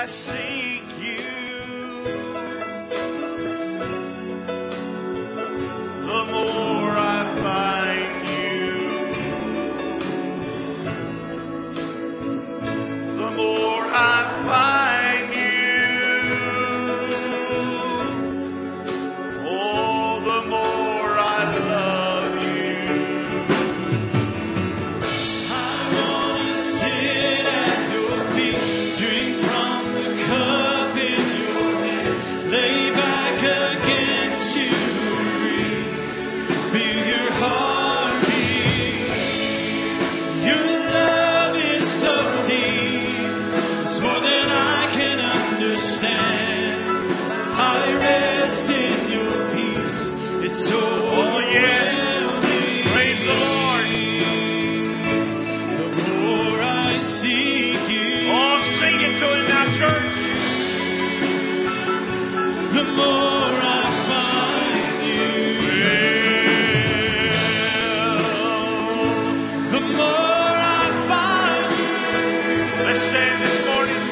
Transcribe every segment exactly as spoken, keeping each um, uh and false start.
I seek you, the more I find you, the more I find you. Oh, the more I love you. I want to sit at your feet, drink from the cup in your hand, lay back against you and breathe, feel your heartbeat. Your love is so deep, it's more than I can understand. I rest in your peace, it's so Oh, yes. Praise the Lord. The more I seek you, Oh, sing it to him now, church. the more I find you. The more I find you. Let's stand this morning.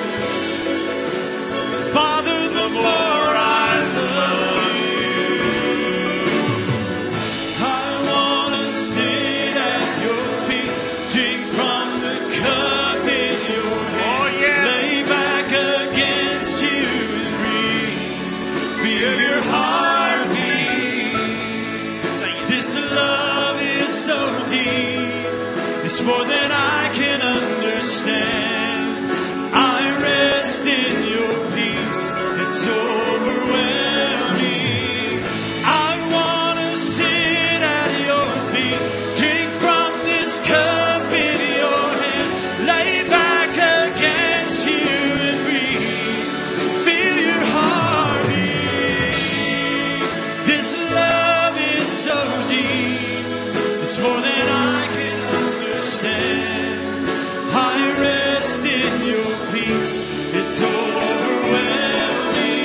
Father, the more I love you. I want to sit at your feet, drink from the cup in your hand, Oh, yes. lay back against you and breathe, feel your heartbeat. Sing it. This love is so deep, it's more than I can understand. I rest in your peace, it's overwhelming. I want to sit at your feet, drink from this cup in your hand, lay back against you and breathe, feel your heartbeat. This love is so deep, it's more than I can understand. I rest in your peace, it's overwhelming.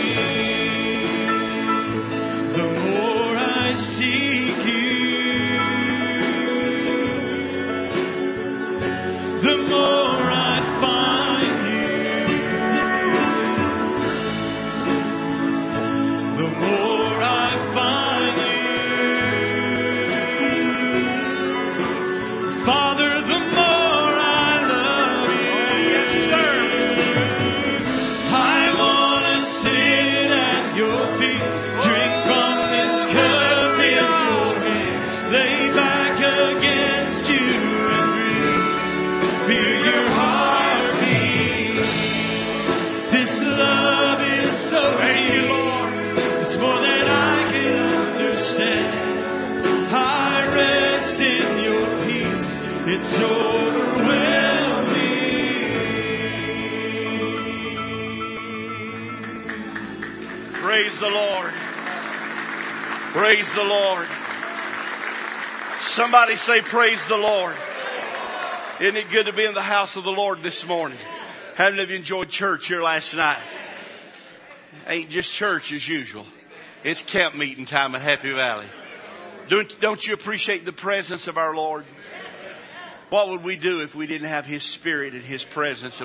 The more I seek you, the more I find you. The more I find you. Father, the more I love you. Yes, sir. I want to sit at your feet, drink from this cup in your hand, lay back against you and breathe, feel your heartbeat. This love is so Thank you, deep, Lord. it's more than I can understand. I rest in your peace, it's overwhelming. Praise the Lord. Praise the Lord. Somebody say, praise the Lord. Isn't it good to be in the house of the Lord this morning? How many of you enjoyed church here last night? Ain't just church as usual. It's camp meeting time at Happy Valley. Don't, don't you appreciate the presence of our Lord? What would we do if we didn't have His Spirit and His presence?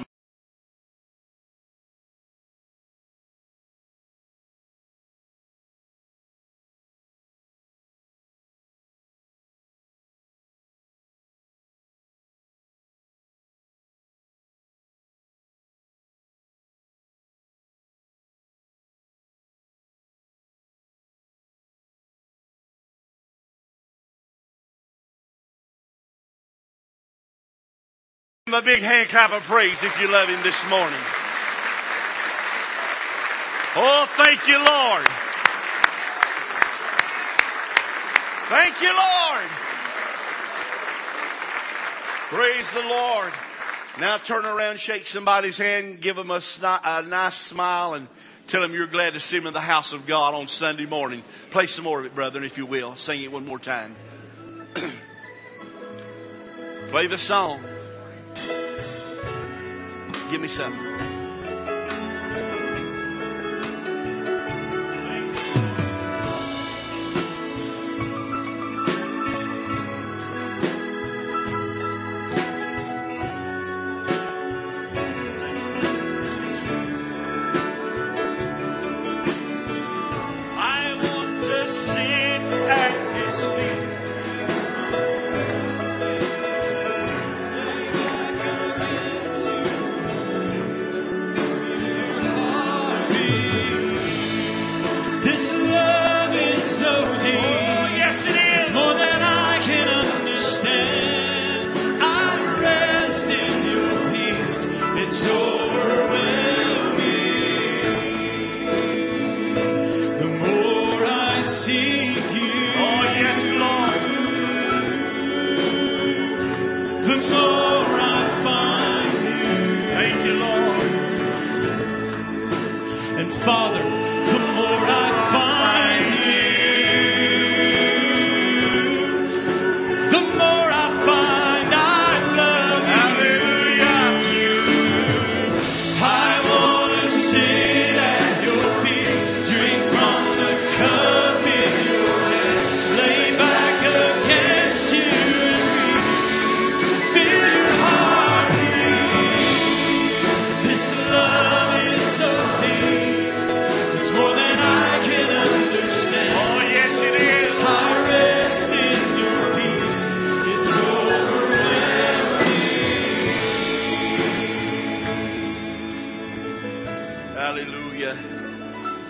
A big hand clap of praise if you love Him this morning. Oh, thank you, Lord. Thank you, Lord. Praise the Lord. Now turn around, shake somebody's hand, give them a, sni- a nice smile, and tell them you're glad to see them in the house of God on Sunday morning. Play some more of it, brethren, if you will. Sing it one more time. Play the song. Give me something.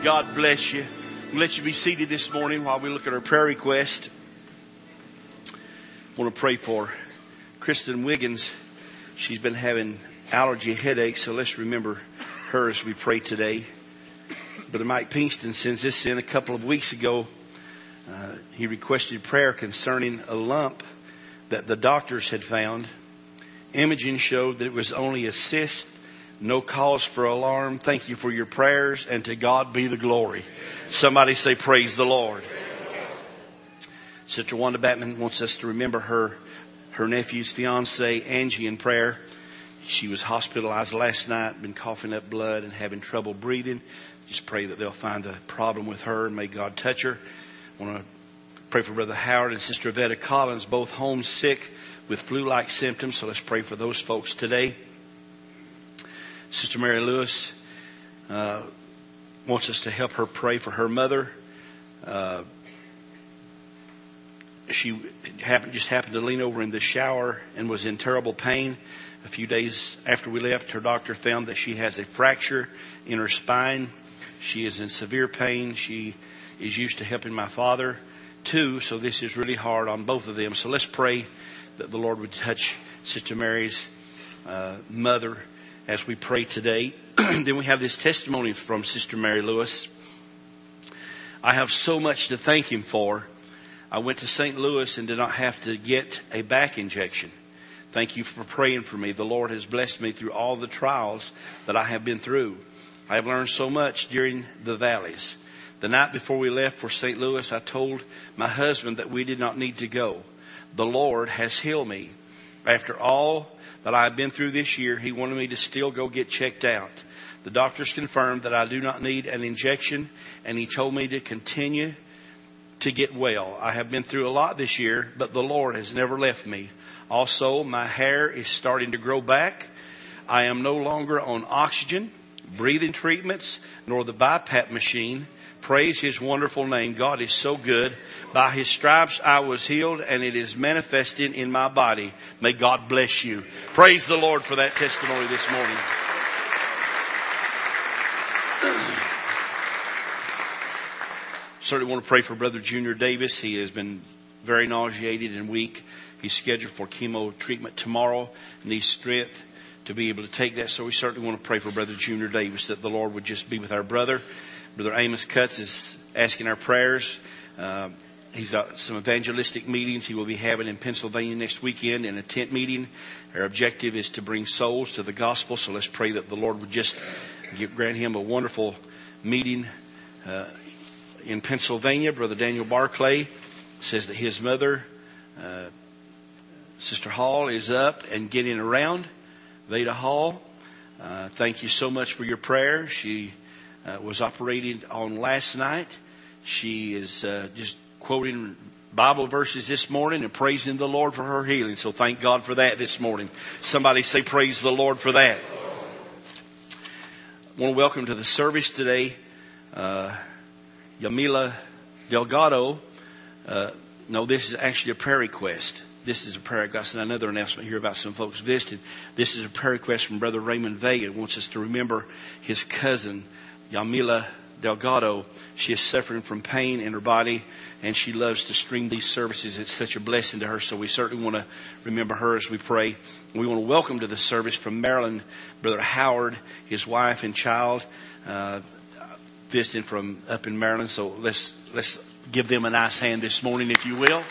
God bless you. I'll let you be seated this morning while we look at our prayer request. I want to pray for Kristen Wiggins. She's been having allergy headaches, so let's remember her as we pray today. Brother Mike Pinkston sends this in a couple of weeks ago. Uh, he requested prayer concerning a lump that the doctors had found. Imaging showed that it was only a cyst, no cause for alarm. Thank you for your prayers, and to God be the glory. Somebody say, praise the Lord. Sister Wanda Batman wants us to remember her, her nephew's fiance, Angie, in prayer. She was hospitalized last night, been coughing up blood and having trouble breathing. Just pray that they'll find a problem with her, and may God touch her. I want to pray for Brother Howard and Sister Vetta Collins, both homesick with flu-like symptoms. So let's pray for those folks today. Sister Mary Lewis uh, wants us to help her pray for her mother. Uh, she happened just happened to lean over in the shower and was in terrible pain. A few days after we left, her doctor found that she has a fracture in her spine. She is in severe pain. She is used to helping my father too, so this is really hard on both of them. So let's pray that the Lord would touch Sister Mary's uh, mother as we pray today. Then we have this testimony from Sister Mary Lewis. I have so much to thank Him for. I went to Saint Louis and did not have to get a back injection. Thank you for praying for me. The Lord has blessed me through all the trials that I have been through. I have learned so much during the valleys. The night before we left for Saint Louis, I told my husband that we did not need to go. The Lord has healed me. After all that I have been through this year, He wanted me to still go get checked out. The doctors confirmed that I do not need an injection, and He told me to continue to get well. I have been through a lot this year, but the Lord has never left me. Also, my hair is starting to grow back. I am no longer on oxygen, breathing treatments, nor the BiPAP machine. Praise His wonderful name. God is so good. By His stripes I was healed, and it is manifesting in my body. May God bless you. Praise the Lord for that testimony this morning. Certainly want to pray for Brother Junior Davis. He has been very nauseated and weak. He's scheduled for chemo treatment tomorrow. Needs strength to be able to take that. So we certainly want to pray for Brother Junior Davis, that the Lord would just be with our brother. Brother Amos Cutts is asking our prayers. Uh, he's got some evangelistic meetings he will be having in Pennsylvania next weekend in a tent meeting. Our objective is to bring souls to the gospel. So let's pray that the Lord would just give, grant him a wonderful meeting uh, in Pennsylvania. Brother Daniel Barclay says that his mother, uh, Sister Hall, is up and getting around. Veda Hall, uh, thank you so much for your prayer. She uh, was operated on last night. She is uh, just quoting Bible verses this morning and praising the Lord for her healing. So thank God for that this morning. Somebody say praise the Lord for that. I want to welcome to the service today uh, Yamila Delgado. Uh, no, this is actually a prayer request. This is a prayer request, and another announcement here about some folks visiting. This is a prayer request from Brother Raymond Vega. He wants us to remember his cousin, Yamila Delgado. She is suffering from pain in her body, and she loves to stream these services. It's such a blessing to her, so we certainly want to remember her as we pray. We want to welcome to the service from Maryland, Brother Howard, his wife and child, uh, visiting from up in Maryland. So let's let's give them a nice hand this morning, if you will.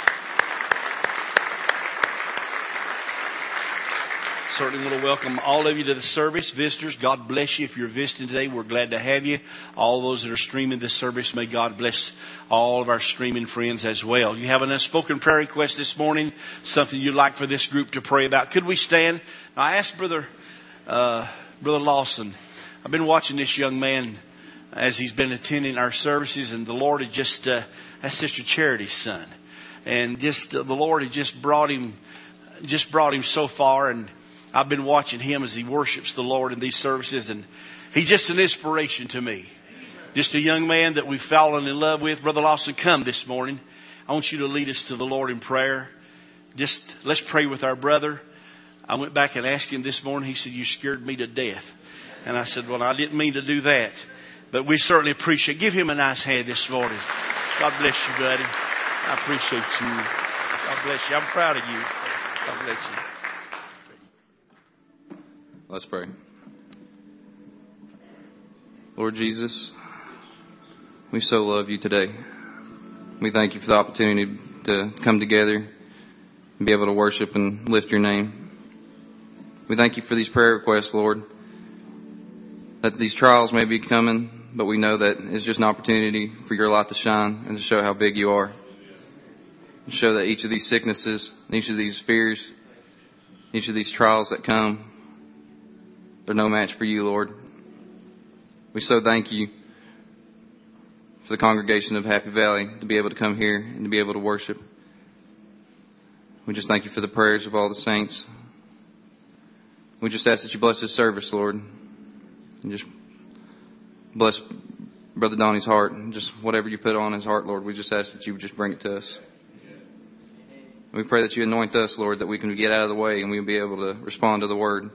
Certainly want to welcome all of you to the service. Visitors, God bless you. If you're visiting today, we're glad to have you. All those that are streaming this service, may God bless all of our streaming friends as well. You have an unspoken prayer request this morning, something you'd like for this group to pray about. Could we stand? Now, I asked Brother, uh, Brother Lawson, I've been watching this young man as he's been attending our services, and the Lord had just, uh, that's Sister Charity's son. And just, uh, the Lord had just brought him, just brought him so far, and I've been watching him as he worships the Lord in these services, and he's just an inspiration to me. Just a young man that we've fallen in love with. Brother Lawson, come this morning. I want you to lead us to the Lord in prayer. Just let's pray with our brother. I went back and asked him this morning. He said, "You scared me to death." And I said, "Well, I didn't mean to do that." But we certainly appreciate. Give him a nice hand this morning. God bless you, buddy. I appreciate you. God bless you. I'm proud of you. God bless you. Let's pray. Lord Jesus, we so love you today. We thank you for the opportunity to come together and be able to worship and lift your name. We thank you for these prayer requests, Lord, that these trials may be coming, but we know that it's just an opportunity for your light to shine and to show how big you are. And show that each of these sicknesses, each of these fears, each of these trials that come, they're no match for you, Lord. We so thank you for the congregation of Happy Valley to be able to come here and to be able to worship. We just thank you for the prayers of all the saints. We just ask that you bless this service, Lord. And just bless Brother Donnie's heart. And just whatever you put on his heart, Lord, we just ask that you would just bring it to us. We pray that you anoint us, Lord, that we can get out of the way and we'll be able to respond to the word.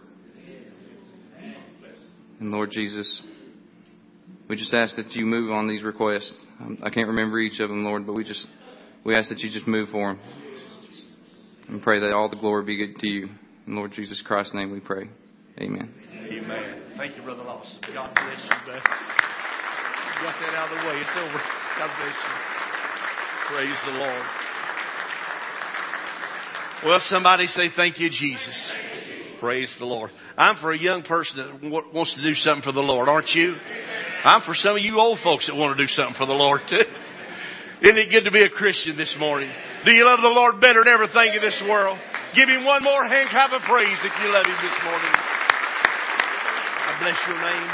And Lord Jesus, we just ask that you move on these requests. I can't remember each of them, Lord, but we just, we ask that you just move for them. And pray that all the glory be good to you. In Lord Jesus Christ's name we pray. Amen. Amen. Thank you, Brother Lawson. God bless you, bud. You got that out of the way. It's over. God bless you. Praise the Lord. Well, somebody say thank you, Jesus. Praise the Lord. I'm for a young person that w- wants to do something for the Lord, aren't you? I'm for some of you old folks that want to do something for the Lord too. Isn't it good to be a Christian this morning? Do you love the Lord better than everything in this world? Give him one more hand clap of praise if you love him this morning. I bless your name.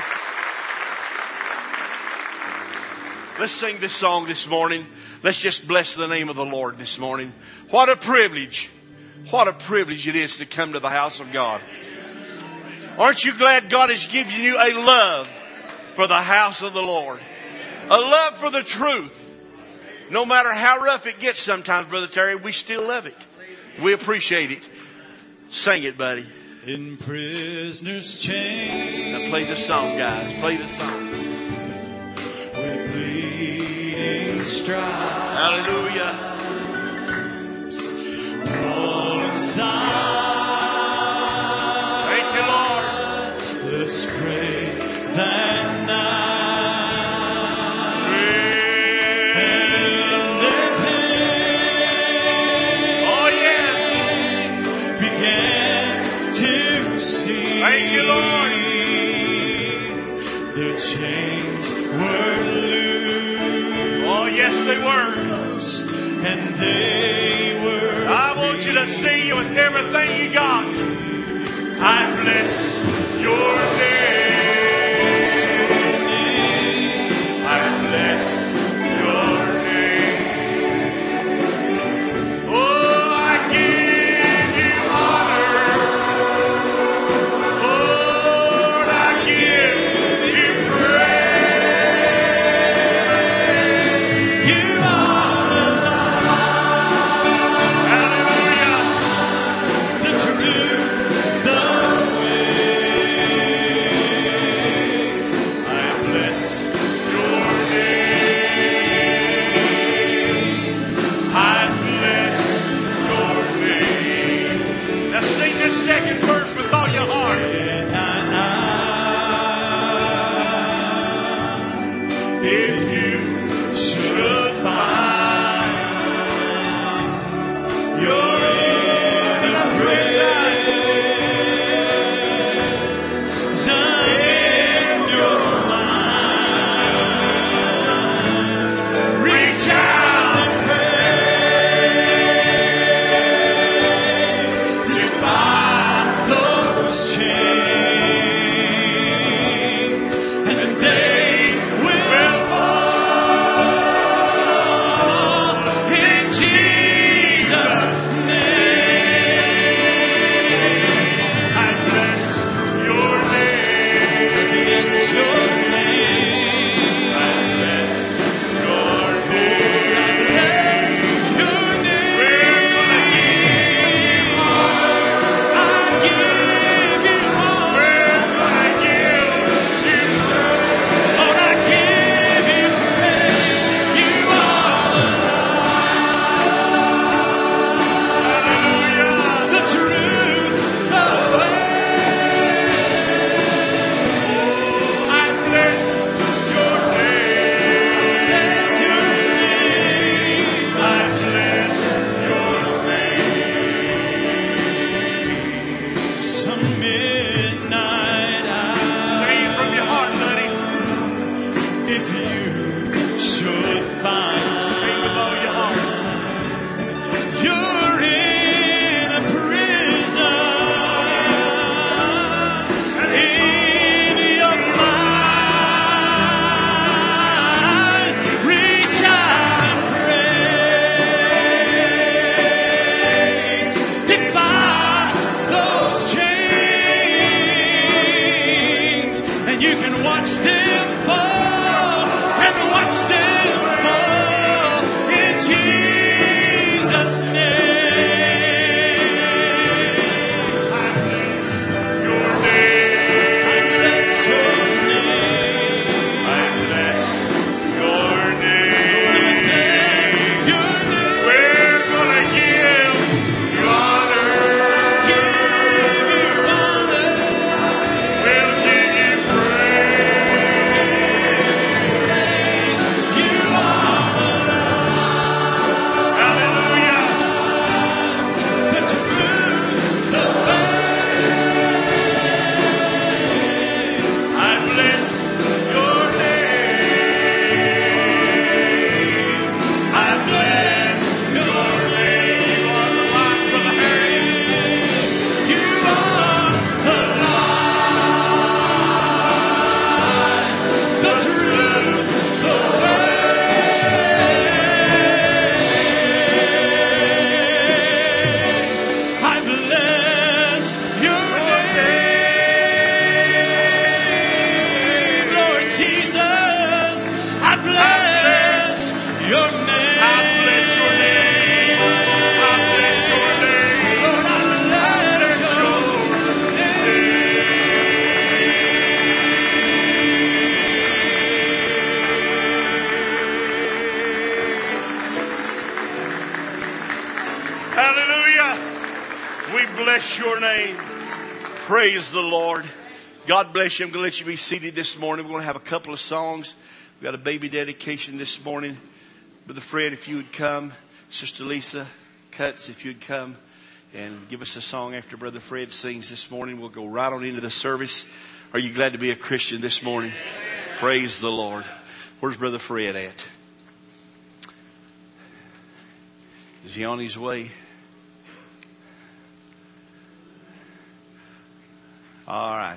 Let's sing this song this morning. Let's just bless the name of the Lord this morning. What a privilege. What a privilege it is to come to the house of God. Aren't you glad God has given you a love for the house of the Lord? A love for the truth. No matter how rough it gets sometimes, Brother Terry, we still love it. We appreciate it. Sing it, buddy. In prisoner's chains. Now play the song, guys. Play the song. With bleeding stripes. Hallelujah. All inside. Thank you, Lord. Let's pray that night. And their pain. Oh, yes. Began to see. Thank you, Lord. Their chains were loose. Oh, yes, they were. And they were. I want you to sing it with everything you got. I bless your name. I bless your name. Oh, I give you honor. Lord, I give you praise. You are the light, Hallelujah. the truth, the way. I bless your name. I bless your name. Now sing this second verse with all your heart. If you should find you're in a praise in your mind, reach out and praise despite those chains. and watch them fall, and watch them fall in Jesus' name. Praise the Lord. God bless you. I'm going to let you be seated this morning. We're going to have a couple of songs. We've got a baby dedication this morning. Brother Fred, if you would come. Sister Lisa Cutts, if you'd come and give us a song after Brother Fred sings this morning. We'll go right on into the service. Are you glad to be a Christian this morning? Praise the Lord. Where's Brother Fred at? Is he on his way? All right.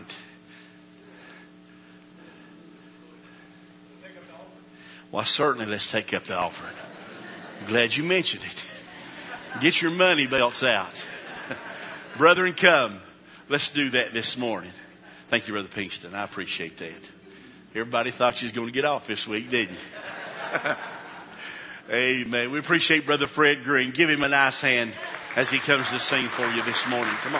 Well, certainly let's take up the offering. I'm glad you mentioned it. Get your money belts out. Brethren, come. Let's do that this morning. Thank you, Brother Pinkston. I appreciate that. Everybody thought you was going to get off this week, didn't you? Amen. We appreciate Brother Fred Green. Give him a nice hand as he comes to sing for you this morning. Come on.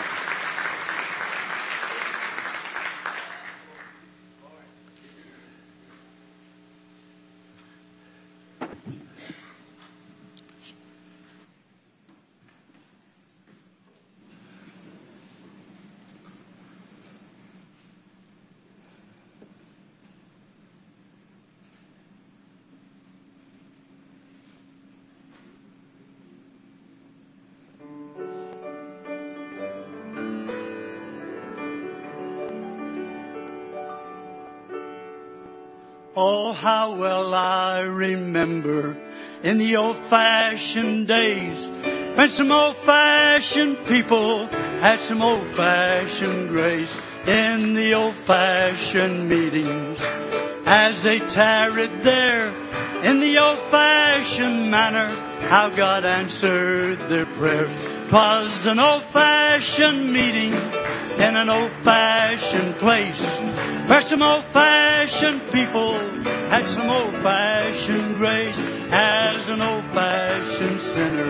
Oh, how well I remember in the old-fashioned days when some old-fashioned people had some old-fashioned grace in the old-fashioned meetings. As they tarried there in the old-fashioned manner, how God answered their prayers. 'Twas an old-fashioned meeting in an old-fashioned place where some old-fashioned people had some old-fashioned grace. As an old-fashioned sinner,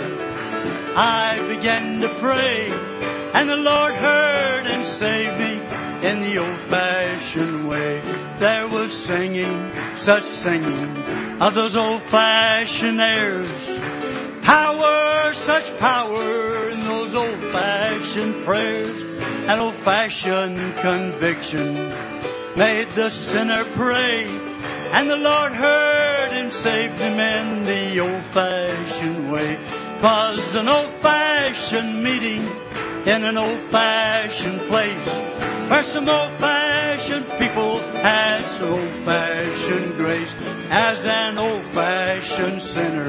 I began to pray, and the Lord heard and saved me in the old-fashioned way. There was singing, such singing of those old-fashioned airs. Power, such power in those old-fashioned prayers. An old-fashioned conviction made the sinner pray, and the Lord heard and saved him in the old-fashioned way. 'Twas an old-fashioned meeting in an old-fashioned place where some old-fashioned people had some old-fashioned grace. As an old-fashioned sinner,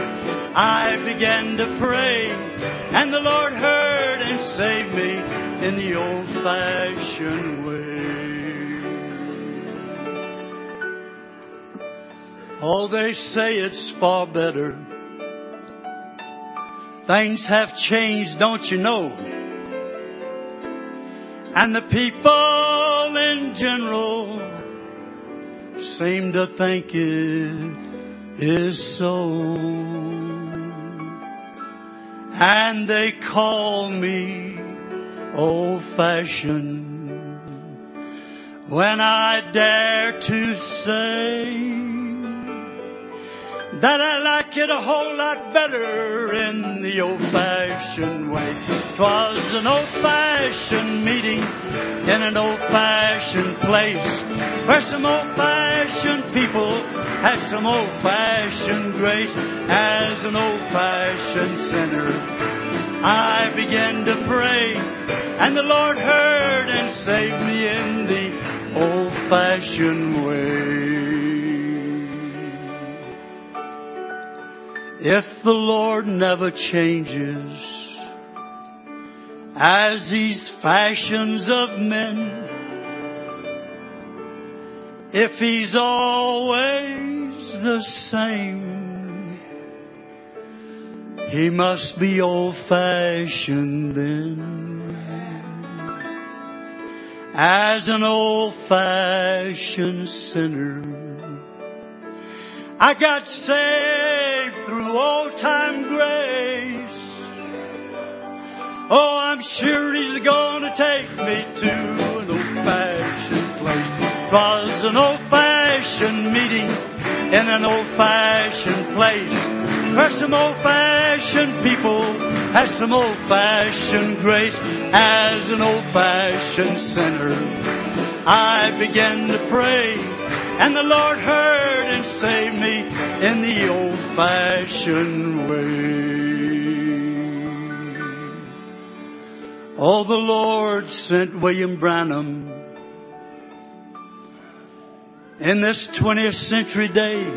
I began to pray, and the Lord heard and saved me in the old-fashioned way. Oh, they say it's far better. Things have changed, don't you know? And the people in general seem to think it is so. And they call me old-fashioned when I dare to say that I like it a whole lot better in the old-fashioned way. 'Twas an old-fashioned meeting in an old-fashioned place where some old-fashioned people had some old-fashioned grace. As an old-fashioned sinner, I began to pray, and the Lord heard and saved me in the old-fashioned way. If the Lord never changes as these fashions of men, if He's always the same, He must be old-fashioned then. As an old-fashioned sinner, I got saved through old-time grace. Oh, I'm sure He's gonna take me to an old-fashioned place. 'Twas an old-fashioned meeting in an old-fashioned place where some old-fashioned people had some old-fashioned grace. As an old-fashioned sinner, I began to pray, and the Lord heard and saved me in the old-fashioned way. Oh, the Lord sent William Branham in this twentieth century day,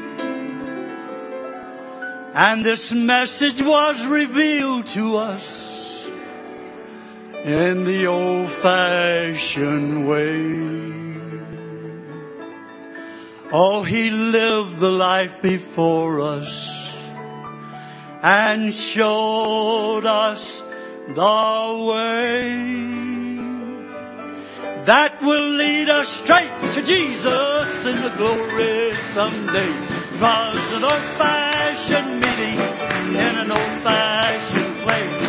and this message was revealed to us in the old-fashioned way. Oh, He lived the life before us and showed us the way that will lead us straight to Jesus in the glory someday. 'Twas an old-fashioned meeting in an old-fashioned place.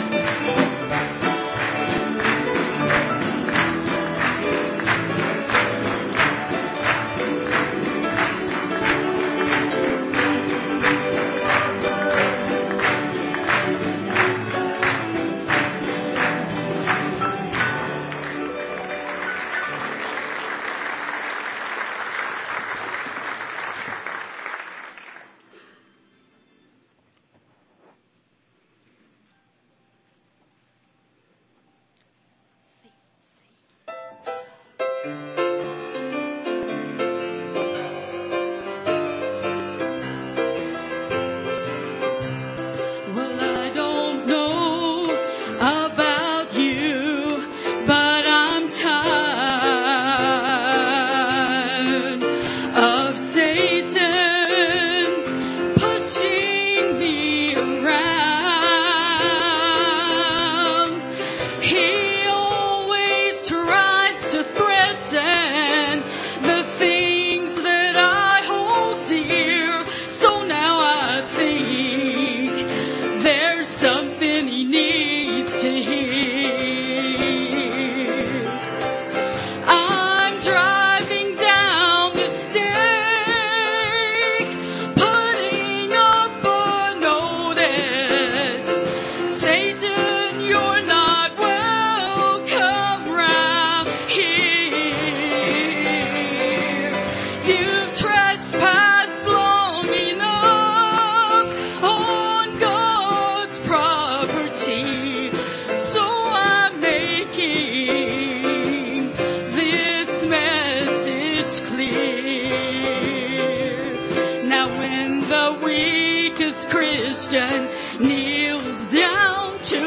Christian kneels down to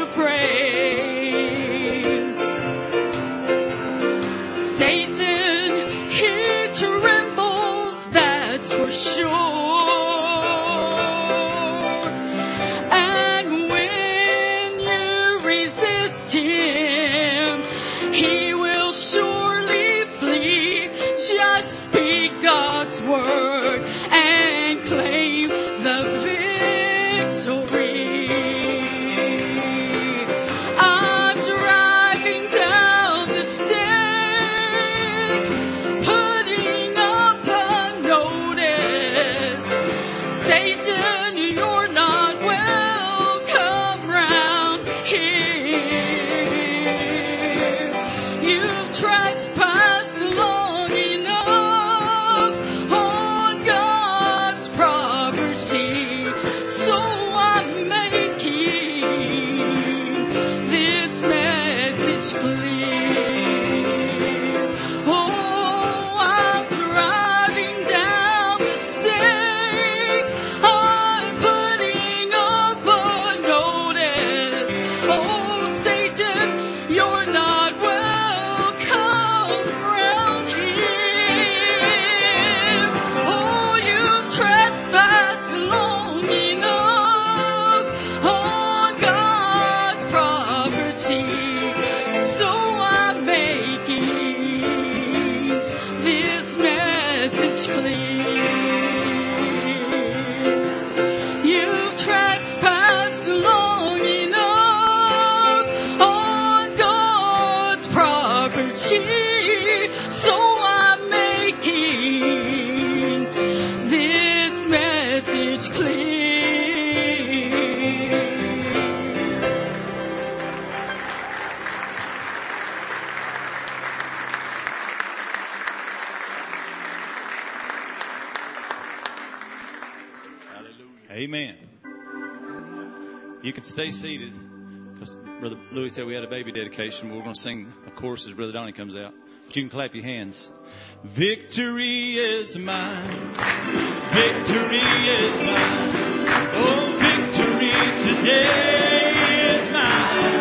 pray. Satan, he trembles, that's for sure. And when you resist him, he will surely flee. Just speak God's message clear. Oh, I'm driving down the state. I'm putting up a notice. Oh, Satan, you're not welcome around here. Oh, you've trespassed long enough on God's property. So I'm making this message clear. You've trespassed long enough on God's property. So I'm making this message clear. Amen. You can stay seated because Brother Louis said we had a baby dedication. We're going to sing a chorus as Brother Donnie comes out. But you can clap your hands. Victory is mine. Victory is mine. Oh, victory today is mine.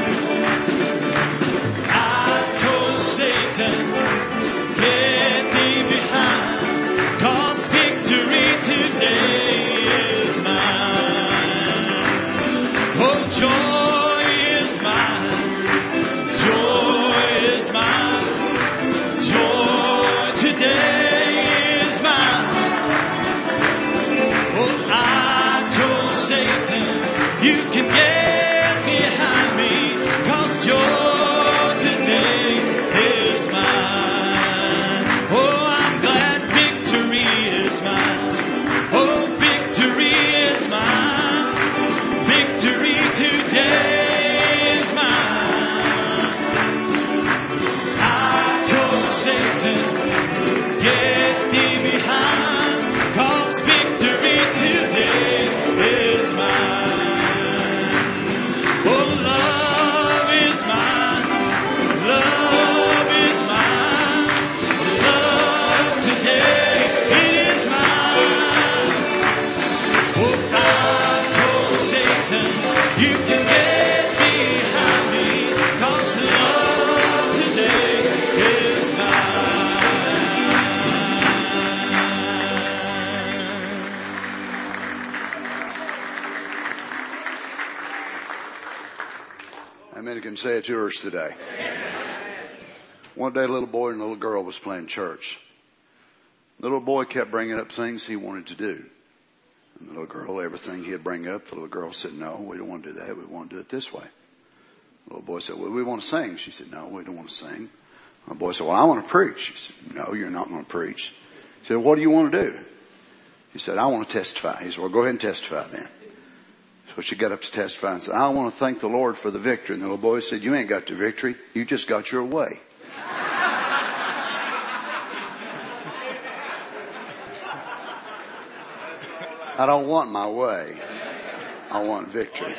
I told Satan, get thee behind, 'cause victory today is mine. Oh, joy is mine. Joy is mine. Joy today is mine. Oh, I told Satan, you can get behind me, 'cause joy today is mine. Oh, I'm glad victory is mine. Oh, victory is mine. Victory today is mine. I told Satan, get thee behind, 'cause victory today is mine. Oh, love is mine. Love is mine. Love today, it is mine. Oh, I told Satan, you can get behind me, 'cause love today is mine. How many can say it's yours today? One day a little boy and a little girl was playing church. The little boy kept bringing up things he wanted to do. And the little girl, everything he'd bring up, the little girl said, no, we don't want to do that. We want to do it this way. The little boy said, well, we want to sing. She said, no, we don't want to sing. The boy said, well, I want to preach. She said, no, you're not going to preach. He said, what do you want to do? He said, I want to testify. He said, well, go ahead and testify then. So she got up to testify and said, I want to thank the Lord for the victory. And the little boy said, you ain't got the victory. You just got your way. I don't want my way. I want victory.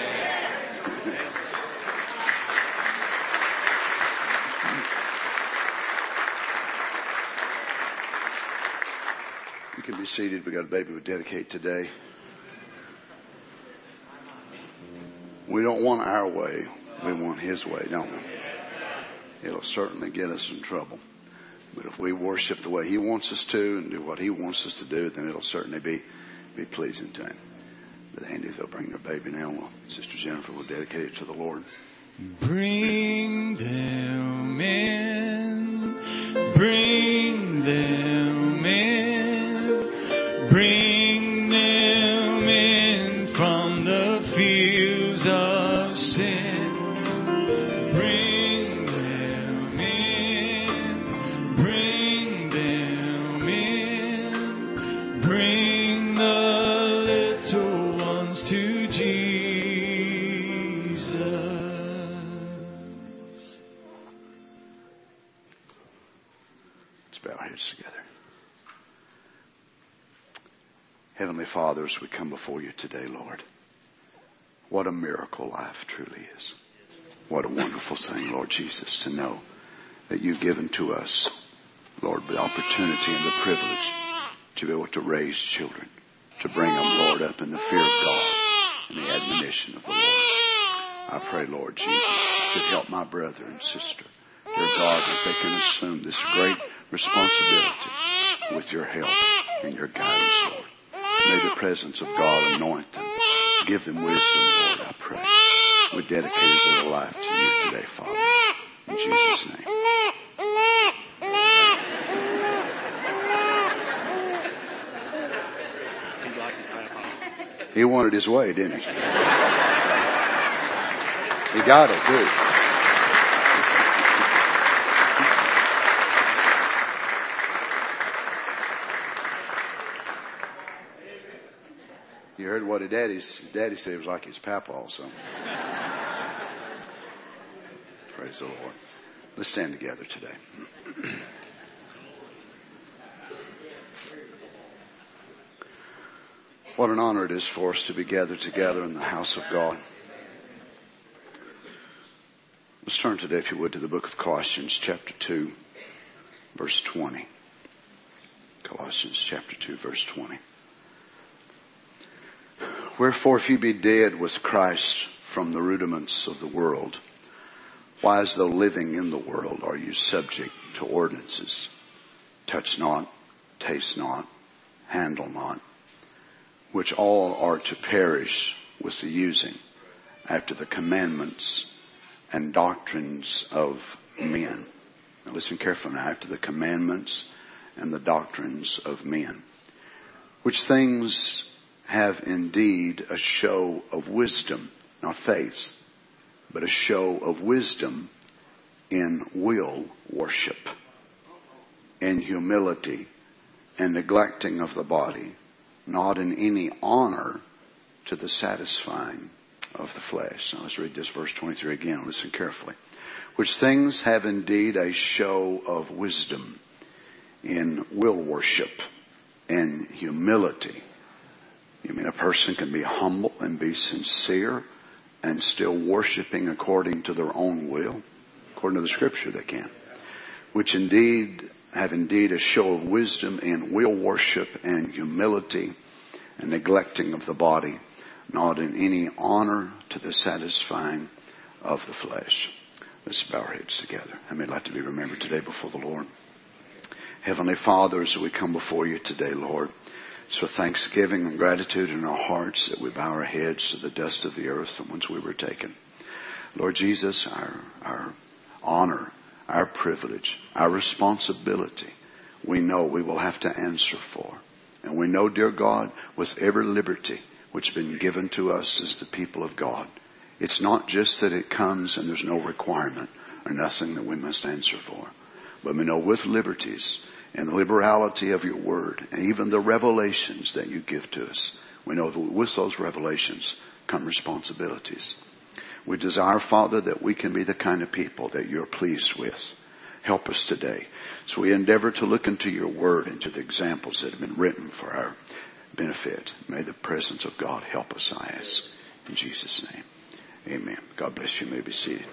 You can be seated. We got a baby we dedicate today. We don't want our way. We want His way, don't we? It'll certainly get us in trouble. But if we worship the way He wants us to and do what He wants us to do, then it'll certainly be, be pleasing to Him. But Andy, if they'll bring their baby now, well, Sister Jennifer will dedicate it to the Lord. Bring them in. Bring them in. Bring them in from the fields of sin. Bring them in. Bring them in. Bring the little ones to Jesus. Let's bow our heads together. Heavenly Father, as we come before you today, Lord, what a miracle life truly is. What a wonderful thing, Lord Jesus, to know that you've given to us, Lord, the opportunity and the privilege to be able to raise children, to bring them, Lord, up in the fear of God and the admonition of the Lord. I pray, Lord Jesus, to help my brother and sister, dear God, that they can assume this great responsibility with your help and your guidance, Lord. May the presence of God anoint them. Give them wisdom, Lord, I pray. We dedicate his little life to you today, Father. In Jesus' name. He wanted his way, didn't he? He got it, too. You heard what his daddy, his daddy said. It was like his papa also. Praise the Lord. Let's stand together today. What an honor it is for us to be gathered together in the house of God. Let's turn today, if you would, to the book of Colossians chapter two, verse twenty. Colossians chapter two, verse twenty. Wherefore, if you be dead with Christ from the rudiments of the world, why as though living in the world are you subject to ordinances? Touch not, taste not, handle not, which all are to perish with the using, after the commandments and doctrines of men. Now listen carefully now. After the commandments and the doctrines of men, which things have indeed a show of wisdom, not faith, but a show of wisdom in will worship, in humility and neglecting of the body, not in any honor to the satisfying of the flesh. Now let's read this verse twenty-three again. Listen carefully. Which things have indeed a show of wisdom in will worship and humility. You mean a person can be humble and be sincere and still worshiping according to their own will? According to the scripture they can. Which indeed have indeed a show of wisdom in will worship and humility and neglecting of the body, not in any honor to the satisfying of the flesh. Let's bow our heads together. I may like to be remembered today before the Lord. Heavenly Father, as we come before you today, Lord, it's with thanksgiving and gratitude in our hearts that we bow our heads to the dust of the earth from whence we were taken. Lord Jesus, our, our honor, our privilege, our responsibility, we know we will have to answer for. And we know, dear God, with every liberty which has been given to us as the people of God, it's not just that it comes and there's no requirement or nothing that we must answer for. But we know with liberties and the liberality of your word and even the revelations that you give to us, we know that with those revelations come responsibilities. We desire, Father, that we can be the kind of people that you're pleased with. Help us today. So we endeavor to look into your word and to the examples that have been written for our benefit. May the presence of God help us, I ask. In Jesus' name, amen. God bless you. You may be seated.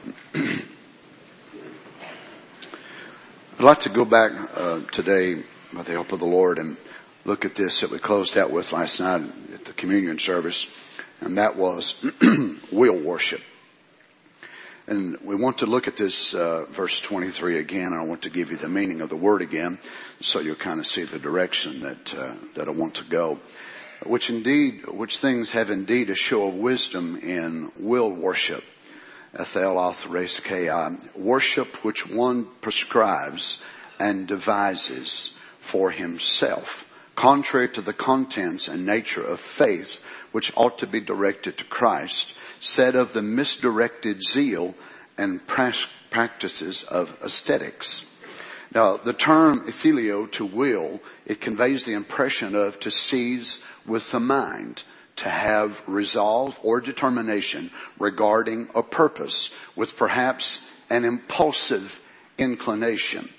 I'd like to go back uh, today with the help of the Lord and look at this that we closed out with last night at the communion service, and that was will worship. And we want to look at this uh, verse twenty-three again. I want to give you the meaning of the word again, so you'll kind of see the direction that uh, that I want to go. Which indeed, which things have indeed a show of wisdom in will worship. Worship which one prescribes and devises for himself, contrary to the contents and nature of faith, which ought to be directed to Christ, said of the misdirected zeal and practices of aesthetics. Now, the term ethilio, to will, it conveys the impression of to seize with the mind, to have resolve or determination regarding a purpose with perhaps an impulsive inclination.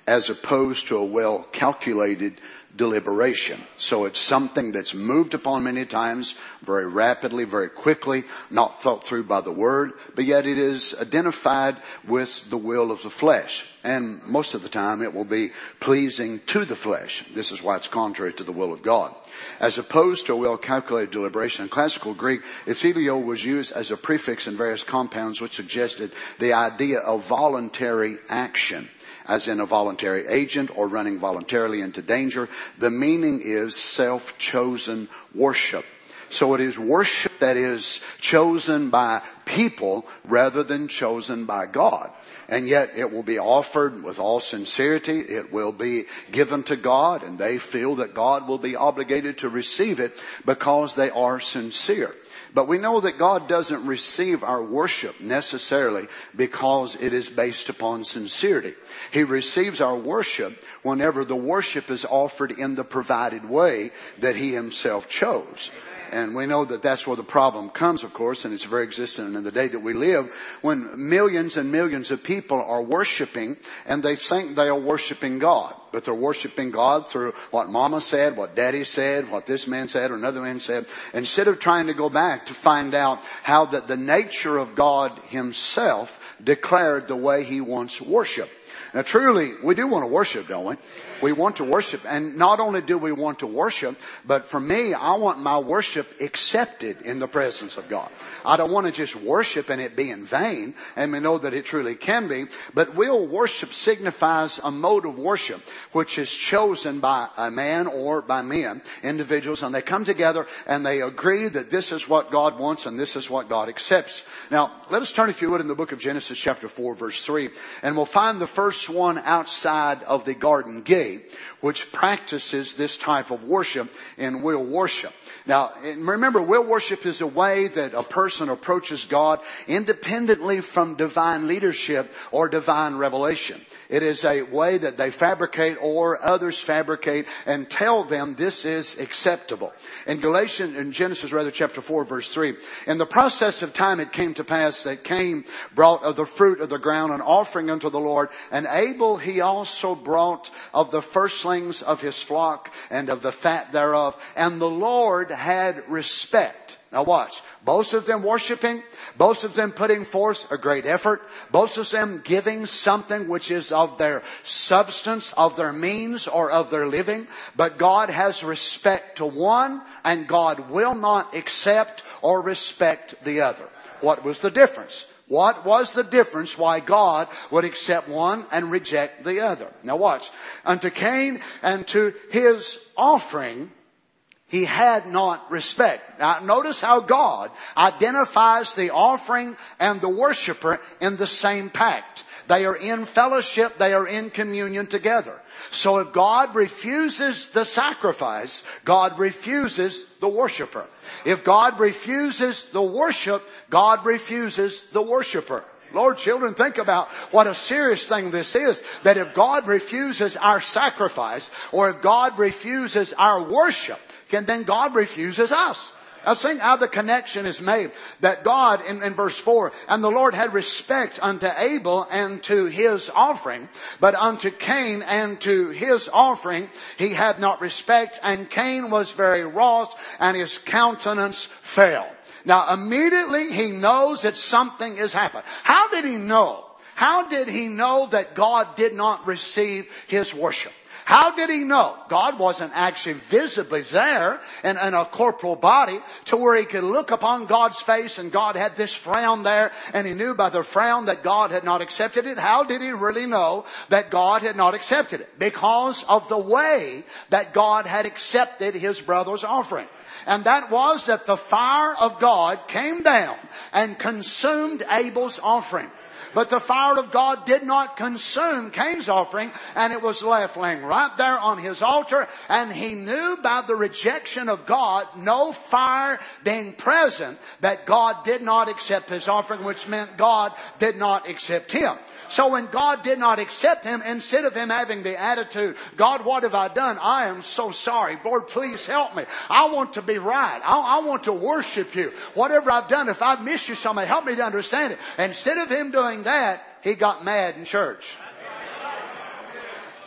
as opposed to a well-calculated deliberation. So it's something that's moved upon many times, very rapidly, very quickly, not thought through by the Word, but yet it is identified with the will of the flesh. And most of the time it will be pleasing to the flesh. This is why it's contrary to the will of God. As opposed to a well-calculated deliberation. In classical Greek, ethylio was used as a prefix in various compounds which suggested the idea of voluntary action, as in a voluntary agent or running voluntarily into danger. The meaning is self-chosen worship. So it is worship that is chosen by people rather than chosen by God. And yet it will be offered with all sincerity. It will be given to God, and they feel that God will be obligated to receive it because they are sincere. But we know that God doesn't receive our worship necessarily because it is based upon sincerity. He receives our worship whenever the worship is offered in the provided way that He Himself chose. And we know that that's where the problem comes, of course, and it's very existent in the day that we live, when millions and millions of people are worshiping and they think they are worshiping God. But they're worshiping God through what Mama said, what Daddy said, what this man said or another man said, instead of trying to go back to find out how that the nature of God Himself declared the way He wants worship. Now truly, we do want to worship, don't we? We want to worship. And not only do we want to worship, but for me, I want my worship accepted in the presence of God. I don't want to just worship and it be in vain. And we know that it truly can be. But will worship signifies a mode of worship which is chosen by a man or by men, individuals, and they come together and they agree that this is what God wants and this is what God accepts. Now, let us turn, if you would, in the book of Genesis chapter four, verse three, and we'll find the first one outside of the garden gate, which practices this type of worship in will worship. Now, remember, will worship is a way that a person approaches God independently from divine leadership or divine revelation. It is a way that they fabricate or others fabricate and tell them this is acceptable. In Galatians, in Genesis rather, chapter four, verse three, in the process of time it came to pass that Cain brought of the fruit of the ground an offering unto the Lord, and Abel he also brought of the firstlings of his flock and of the fat thereof. And the Lord had respect. Now watch. Both of them worshiping, both of them putting forth a great effort, both of them giving something which is of their substance, of their means, or of their living. But God has respect to one, and God will not accept or respect the other. What was the difference? What was the difference why God would accept one and reject the other? Now watch. Unto Cain and to his offering he had not respect. Now notice how God identifies the offering and the worshiper in the same pact. They are in fellowship. They are in communion together. So if God refuses the sacrifice, God refuses the worshiper. If God refuses the worship, God refuses the worshiper. Lord, children, think about what a serious thing this is. That if God refuses our sacrifice, or if God refuses our worship, then God refuses us. Now think how the connection is made. That God, in, in verse four, and the Lord had respect unto Abel and to his offering, but unto Cain and to his offering he had not respect, and Cain was very wroth, and his countenance fell. Now immediately he knows that something has happened. How did he know? How did he know that God did not receive his worship? How did he know? God wasn't actually visibly there in, in a corporal body to where he could look upon God's face and God had this frown there, and he knew by the frown that God had not accepted it. How did he really know that God had not accepted it? Because of the way that God had accepted his brother's offering. And that was that the fire of God came down and consumed Abel's offering. But the fire of God did not consume Cain's offering, and it was left laying right there on his altar. And he knew by the rejection of God, no fire being present, that God did not accept his offering, which meant God did not accept him. So when God did not accept him, instead of him having the attitude, God, what have I done? I am so sorry. Lord, please help me. I want to be right. I, I want to worship you. Whatever I've done, if I've missed you somebody, help me to understand it. Instead of him doing that, he got mad in church.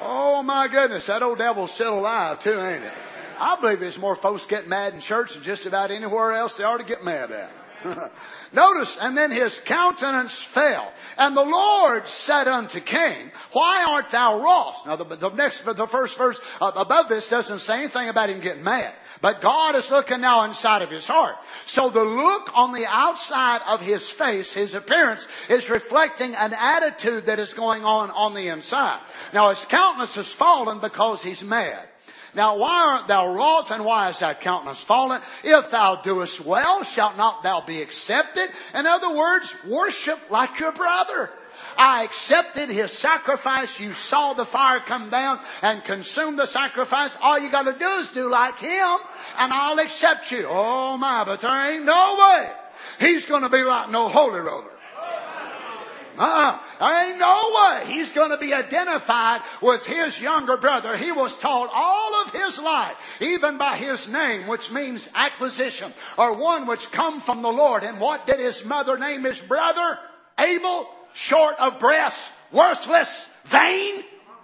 Oh my goodness, that old devil's still alive too, ain't it? I believe there's more folks getting mad in church than just about anywhere else they ought to get mad at. Notice, and then his countenance fell. And the Lord said unto Cain, why art thou wroth? Now the, the next, the first verse above this doesn't say anything about him getting mad. But God is looking now inside of his heart. So the look on the outside of his face, his appearance, is reflecting an attitude that is going on on the inside. Now his countenance has fallen because he's mad. Now why art thou wroth, and why is thy countenance fallen? If thou doest well, shalt not thou be accepted? In other words, worship like your brother. I accepted his sacrifice. You saw the fire come down and consume the sacrifice. All you got to do is do like him, and I'll accept you. Oh my, but there ain't no way he's going to be like no holy roller. Uh-uh. There ain't no way he's going to be identified with his younger brother. He was taught all of his life, even by his name, which means acquisition, or one which come from the Lord. And what did his mother name his brother? Abel, short of breath, worthless, vain.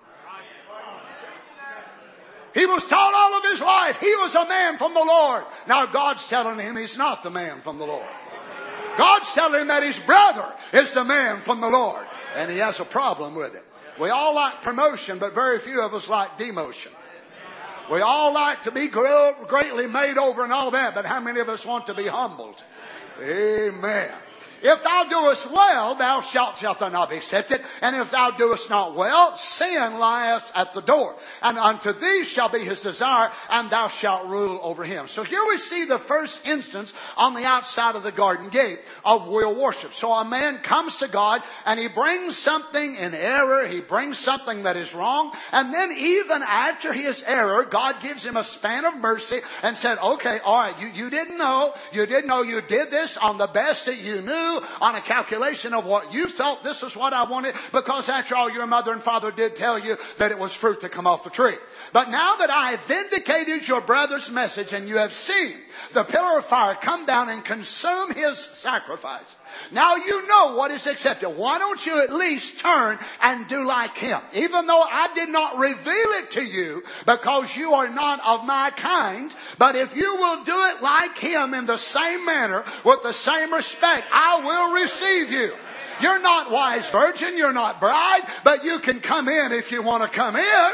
He was taught all of his life he was a man from the Lord. Now God's telling him he's not the man from the Lord. God's telling him that his brother is the man from the Lord. And he has a problem with it. We all like promotion, but very few of us like demotion. We all like to be greatly made over and all that, but how many of us want to be humbled? Amen. If thou doest well, thou shalt, shalt thou not be accepted. And if thou doest not well, sin lieth at the door. And unto thee shall be his desire, and thou shalt rule over him. So here we see the first instance on the outside of the garden gate of will worship. So a man comes to God, and he brings something in error. He brings something that is wrong. And then even after his error, God gives him a span of mercy and said, okay, all right, you, you didn't know. You didn't know you did this on the best that you knew, on a calculation of what you thought this is what I wanted, because after all your mother and father did tell you that it was fruit to come off the tree. But now that I have vindicated your brother's message, and you have seen the pillar of fire come down and consume his sacrifice, now you know what is accepted. Why don't you at least turn and do like him? Even though I did not reveal it to you, because you are not of my kind, but if you will do it like him in the same manner, with the same respect, I will receive you. You're not wise virgin, you're not bride, but you can come in if you want to come in.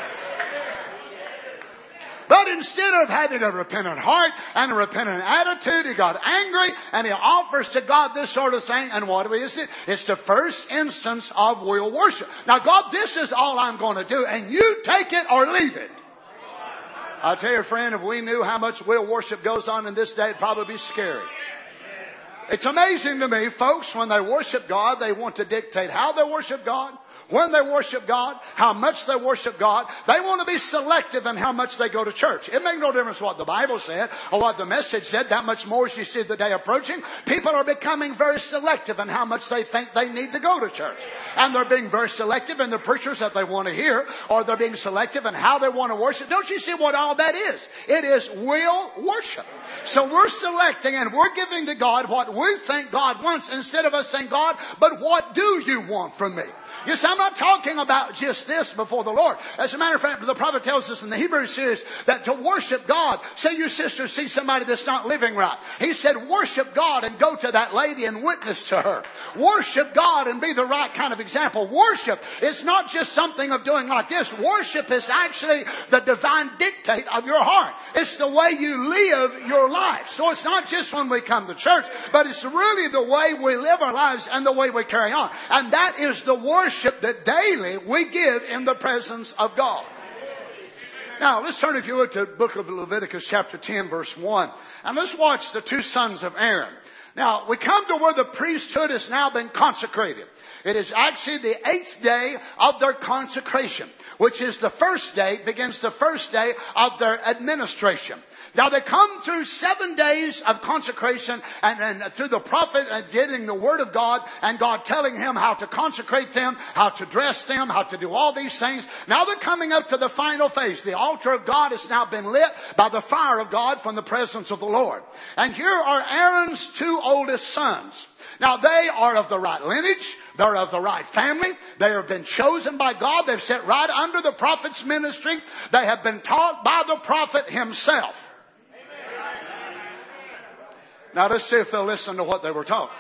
But instead of having a repentant heart and a repentant attitude, he got angry and he offers to God this sort of thing. And what is it? It's the first instance of will worship. Now, God, this is all I'm going to do, and you take it or leave it. I'll tell you, friend, if we knew how much will worship goes on in this day, it'd probably be scary. It's amazing to me, folks, when they worship God, they want to dictate how they worship God, when they worship God, how much they worship God. They want to be selective in how much they go to church. It makes no difference what the Bible said or what the message said. That much more as you see the day approaching. People are becoming very selective in how much they think they need to go to church. And they're being very selective in the preachers that they want to hear, or they're being selective in how they want to worship. Don't you see what all that is? It is will worship. So we're selecting and we're giving to God what we think God wants, instead of us saying, God, but what do you want from me? Yes, I'm not talking about just this before the Lord. As a matter of fact, the prophet tells us in the Hebrew series that to worship God, say your sister sees somebody that's not living right. He said, worship God and go to that lady and witness to her. Worship God and be the right kind of example. Worship is not just something of doing like this. Worship is actually the divine dictate of your heart. It's the way you live your life. So it's not just when we come to church, but it's really the way we live our lives and the way we carry on. And that is the worship that daily we give in the presence of God. Now, let's turn, if you would, to the book of Leviticus chapter ten, verse one. And let's watch the two sons of Aaron. Now, we come to where the priesthood has now been consecrated. It is actually the eighth day of their consecration, which is the first day, begins the first day of their administration. Now they come through seven days of consecration, and, and through the prophet and getting the word of God, and God telling him how to consecrate them, how to dress them, how to do all these things. Now they're coming up to the final phase. The altar of God has now been lit by the fire of God from the presence of the Lord. And here are Aaron's two oldest sons. Now they are of the right lineage. They're of the right family. They have been chosen by God. They've sat right under the prophet's ministry. They have been taught by the prophet himself. Now let's see if they'll listen to what they were taught.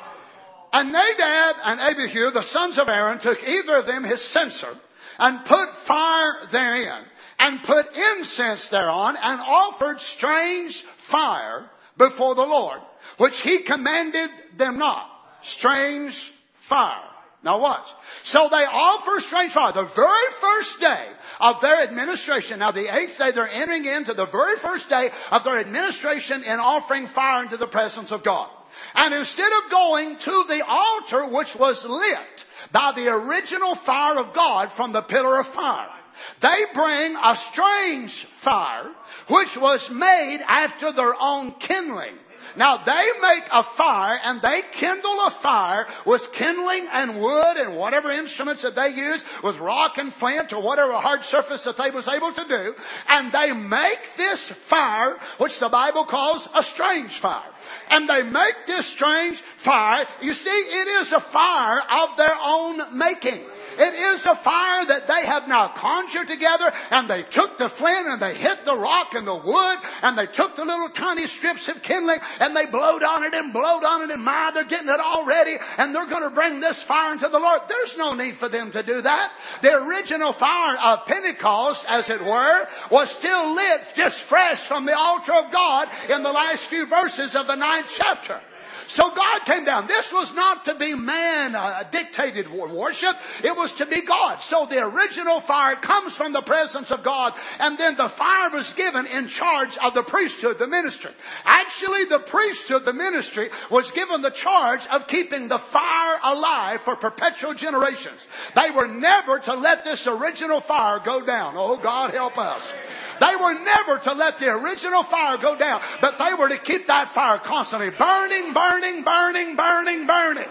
And Nadab and Abihu, the sons of Aaron, took either of them his censer and put fire therein and put incense thereon and offered strange fire before the Lord, which he commanded them not. Strange fire. Now watch. So they offer strange fire. The very first day of their administration. Now the eighth day they're entering into the very first day of their administration in offering fire into the presence of God. And instead of going to the altar which was lit by the original fire of God from the pillar of fire, they bring a strange fire which was made after their own kindling. Now they make a fire and they kindle a fire with kindling and wood and whatever instruments that they use with rock and flint or whatever hard surface that they was able to do. And they make this fire, which the Bible calls a strange fire. And they make this strange fire. You see, it is a fire of their own making. It is a fire that they have now conjured together, and they took the flint and they hit the rock and the wood and they took the little tiny strips of kindling and they blowed on it and blowed on it and my, they're getting it all ready and they're going to bring this fire into the Lord. There's no need for them to do that. The original fire of Pentecost, as it were, was still lit just fresh from the altar of God in the last few verses of the ninth chapter. So God came down. This was not to be man uh, dictated worship. It was to be God. So the original fire comes from the presence of God. And then the fire was given in charge of the priesthood, the ministry. Actually, the priesthood, the ministry, was given the charge of keeping the fire alive for perpetual generations. They were never to let this original fire go down. Oh, God help us. They were never to let the original fire go down. But they were to keep that fire constantly burning, burning. Burning, burning, burning, burning.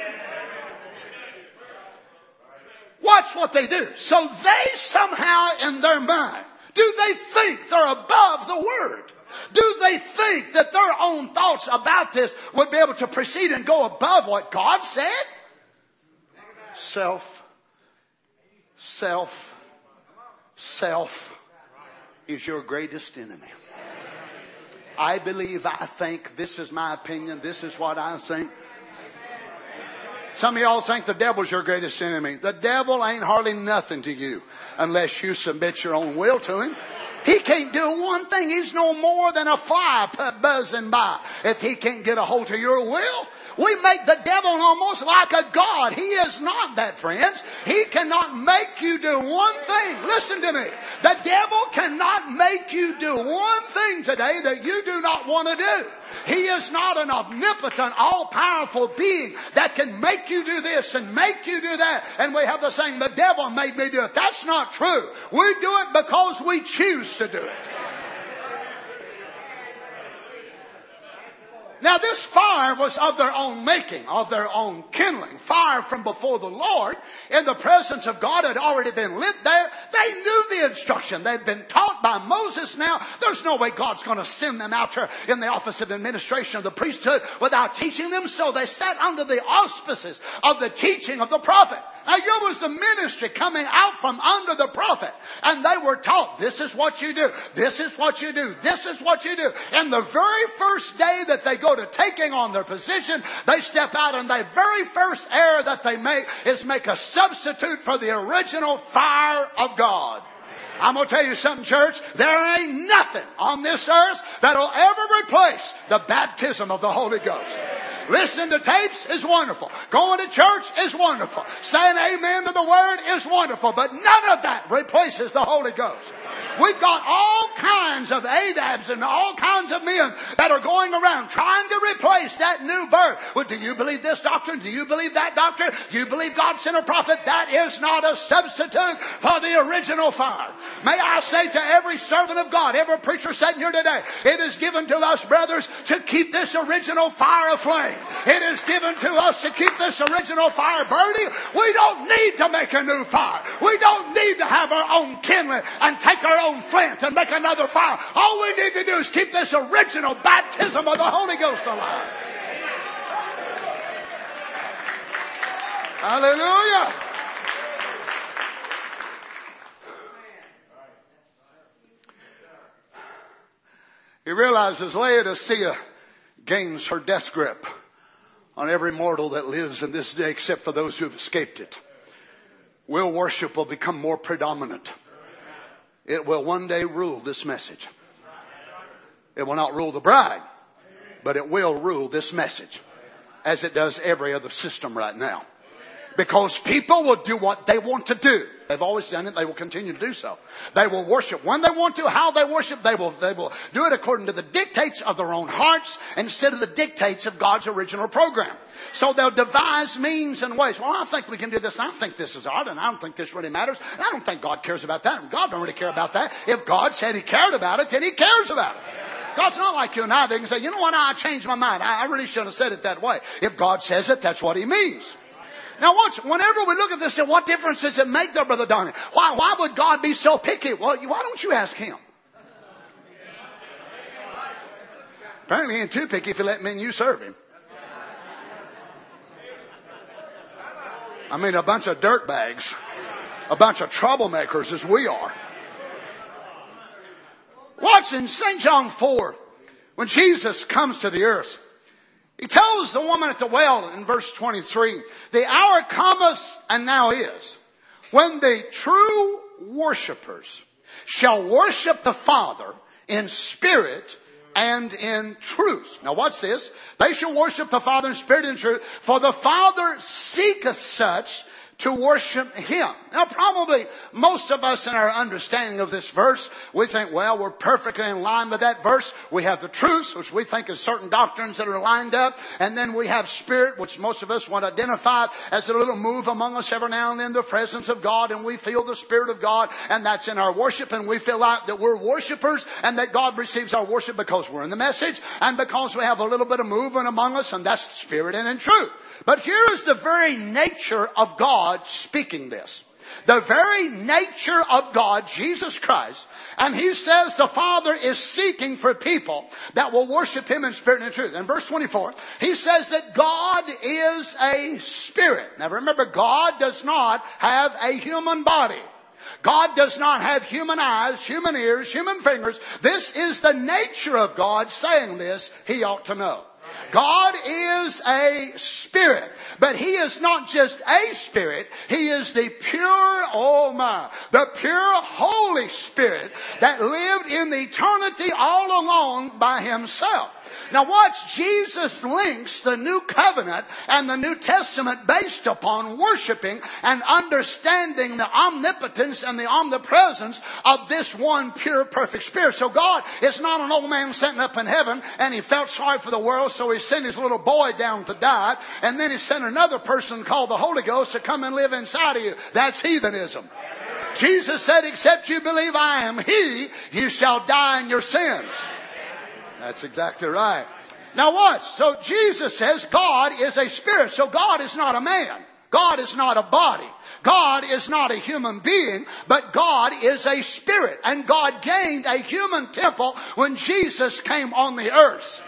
Watch what they do. So they somehow in their mind, do they think they're above the Word? Do they think that their own thoughts about this would be able to proceed and go above what God said? Self, self, self is your greatest enemy. I believe, I think, this is my opinion, this is what I think. Some of y'all think the devil's your greatest enemy. The devil ain't hardly nothing to you unless you submit your own will to him. He can't do one thing. He's no more than a fly buzzing by if he can't get a hold of your will. We make the devil almost like a god. He is not that, friends. He cannot make you do one thing. Listen to me. The devil cannot make you do one thing today that you do not want to do. He is not an omnipotent, all-powerful being that can make you do this and make you do that. And we have the saying, the devil made me do it. That's not true. We do it because we choose to do it. Now this fire was of their own making, of their own kindling. Fire from before the Lord in the presence of God had already been lit there. They knew the instruction. They'd been taught by Moses now. There's no way God's going to send them out here in the office of administration of the priesthood without teaching them. So they sat under the auspices of the teaching of the prophet. Now here was the ministry coming out from under the prophet. And they were taught, this is what you do. This is what you do. This is what you do. And the very first day that they go to taking on their position, they step out and the very first error that they make is make a substitute for the original fire of God. I'm going to tell you something, church. There ain't nothing on this earth that'll ever replace the baptism of the Holy Ghost. Listening to tapes is wonderful. Going to church is wonderful. Saying amen to the word is wonderful. But none of that replaces the Holy Ghost. We've got all kinds of Adabs and all kinds of men that are going around trying to replace that new birth. Well, do you believe this doctrine? Do you believe that doctrine? Do you believe God sent a prophet? That is not a substitute for the original fire. May I say to every servant of God, every preacher sitting here today, it is given to us, brothers, to keep this original fire aflame. It is given to us to keep this original fire burning. We don't need to make a new fire. We don't need to have our own kindling and take our own flint and make another fire. All we need to do is keep this original baptism of the Holy Ghost alive. Hallelujah. He realizes Laodicea gains her death grip on every mortal that lives in this day except for those who have escaped it. Will worship will become more predominant. It will one day rule this message. It will not rule the bride, but it will rule this message as it does every other system right now. Because people will do what they want to do. They've always done it. They will continue to do so. They will worship when they want to, how they worship. They will, they will do it according to the dictates of their own hearts instead of the dictates of God's original program. So they'll devise means and ways. Well, I think we can do this. And I think this is odd. And I don't think this really matters. And I don't think God cares about that. And God don't really care about that. If God said He cared about it, then He cares about it. God's not like you and I. They can say, you know what? I changed my mind. I, I really shouldn't have said it that way. If God says it, that's what He means. Now watch, whenever we look at this, what difference does it make there, Brother Donnie? Why, why would God be so picky? Well, why don't you ask Him? Apparently He ain't too picky if He let men you serve Him. I mean, a bunch of dirtbags, a bunch of troublemakers as we are. Watch in Saint John four, when Jesus comes to the earth, He tells the woman at the well in verse twenty-three, the hour cometh and now is, when the true worshipers shall worship the Father in spirit and in truth. Now watch this. They shall worship the Father in spirit and truth, for the Father seeketh such to worship Him. Now probably most of us in our understanding of this verse, we think, well, we're perfectly in line with that verse. We have the truths, which we think is certain doctrines that are lined up. And then we have spirit, which most of us want to identify as a little move among us every now and then, the presence of God. And we feel the Spirit of God, and that's in our worship. And we feel like that we're worshipers and that God receives our worship because we're in the message and because we have a little bit of movement among us, and that's spirit and in truth. But here is the very nature of God speaking this. The very nature of God, Jesus Christ. And He says the Father is seeking for people that will worship Him in spirit and in truth. In verse twenty-four, He says that God is a spirit. Now remember, God does not have a human body. God does not have human eyes, human ears, human fingers. This is the nature of God saying this. He ought to know. God is a spirit, but He is not just a spirit. He is the pure, oh my, the pure Holy Spirit that lived in eternity all alone by Himself. Now watch, Jesus links the New Covenant and the New Testament based upon worshiping and understanding the omnipotence and the omnipresence of this one pure, perfect Spirit. So God is not an old man sitting up in heaven and He felt sorry for the world, so He sent His little boy down to die, and then He sent another person called the Holy Ghost to come and live inside of you. That's heathenism. Jesus said, except you believe I am He, you shall die in your sins. That's exactly right. Now watch. So Jesus says God is a spirit. So God is not a man. God is not a body. God is not a human being, but God is a spirit. And God gained a human temple when Jesus came on the earth.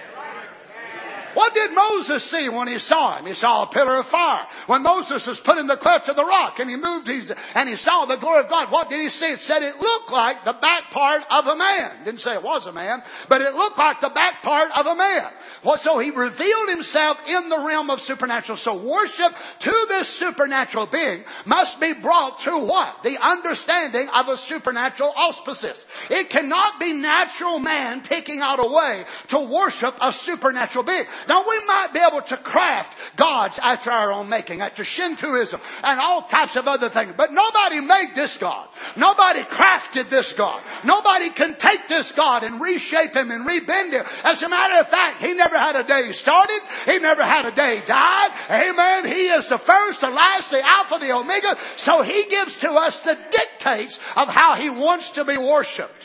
What did Moses see when he saw Him? He saw a pillar of fire. When Moses was put in the cleft of the rock and he moved his, and he saw the glory of God, what did he see? It said it looked like the back part of a man. Didn't say it was a man, but it looked like the back part of a man. Well, so He revealed Himself in the realm of supernatural. So worship to this supernatural being must be brought through what? The understanding of a supernatural auspices. It cannot be natural man picking out a way to worship a supernatural being. Now we might be able to craft gods after our own making, after Shintoism and all types of other things. But nobody made this God. Nobody crafted this God. Nobody can take this God and reshape Him and rebend Him. As a matter of fact, He never had a day He started. He never had a day He died. Amen. He is the first, the last, the Alpha, the Omega. So He gives to us the dictates of how He wants to be worshipped.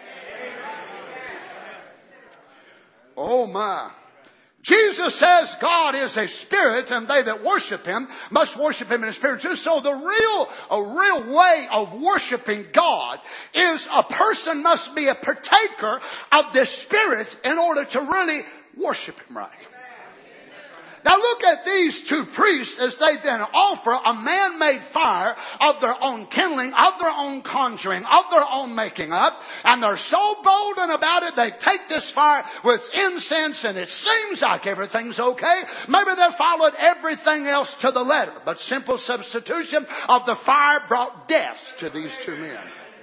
Oh my. Jesus says God is a spirit, and they that worship Him must worship Him in a spirit too. So the real, a real way of worshiping God is a person must be a partaker of the Spirit in order to really worship Him right. Now look at these two priests as they then offer a man-made fire of their own kindling, of their own conjuring, of their own making up. And they're so bold about it, they take this fire with incense and it seems like everything's okay. Maybe they followed everything else to the letter. But simple substitution of the fire brought death to these two men.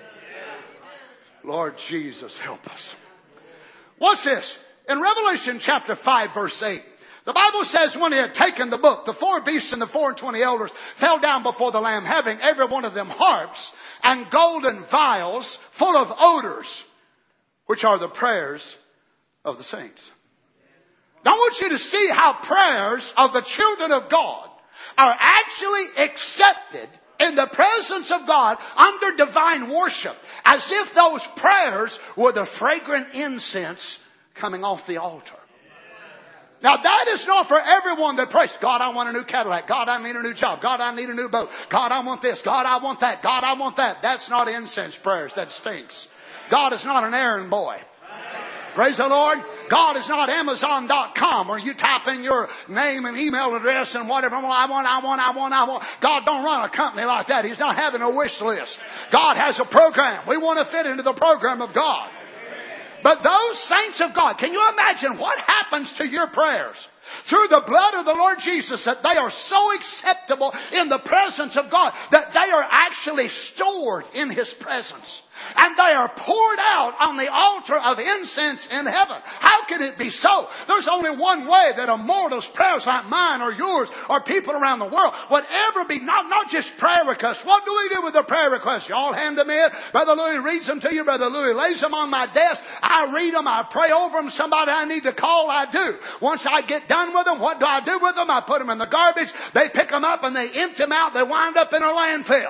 Lord Jesus, help us. What's this? In Revelation chapter five verse eight, the Bible says when he had taken the book, the four beasts and the four and twenty elders fell down before the Lamb, having every one of them harps and golden vials full of odors, which are the prayers of the saints. Now I want you to see how prayers of the children of God are actually accepted in the presence of God under divine worship, as if those prayers were the fragrant incense coming off the altar. Now that is not for everyone that prays, God, I want a new Cadillac. God, I need a new job. God, I need a new boat. God, I want this. God, I want that. God, I want that. That's not incense prayers. That stinks. God is not an errand boy. Praise the Lord. God is not Amazon dot com where you type in your name and email address and whatever. Well, I want, I want, I want, I want. God don't run a company like that. He's not having a wish list. God has a program. We want to fit into the program of God. But those saints of God, can you imagine what happens to your prayers through the blood of the Lord Jesus, that they are so acceptable in the presence of God that they are actually stored in His presence? And they are poured out on the altar of incense in heaven. How can it be so? There's only one way that a mortal's prayers like mine or yours or people around the world would ever be, not, not just prayer requests. What do we do with the prayer requests? You all hand them in. Brother Louis reads them to you. Brother Louis lays them on my desk. I read them. I pray over them. Somebody I need to call, I do. Once I get done with them, what do I do with them? I put them in the garbage. They pick them up and they empty them out. They wind up in a landfill.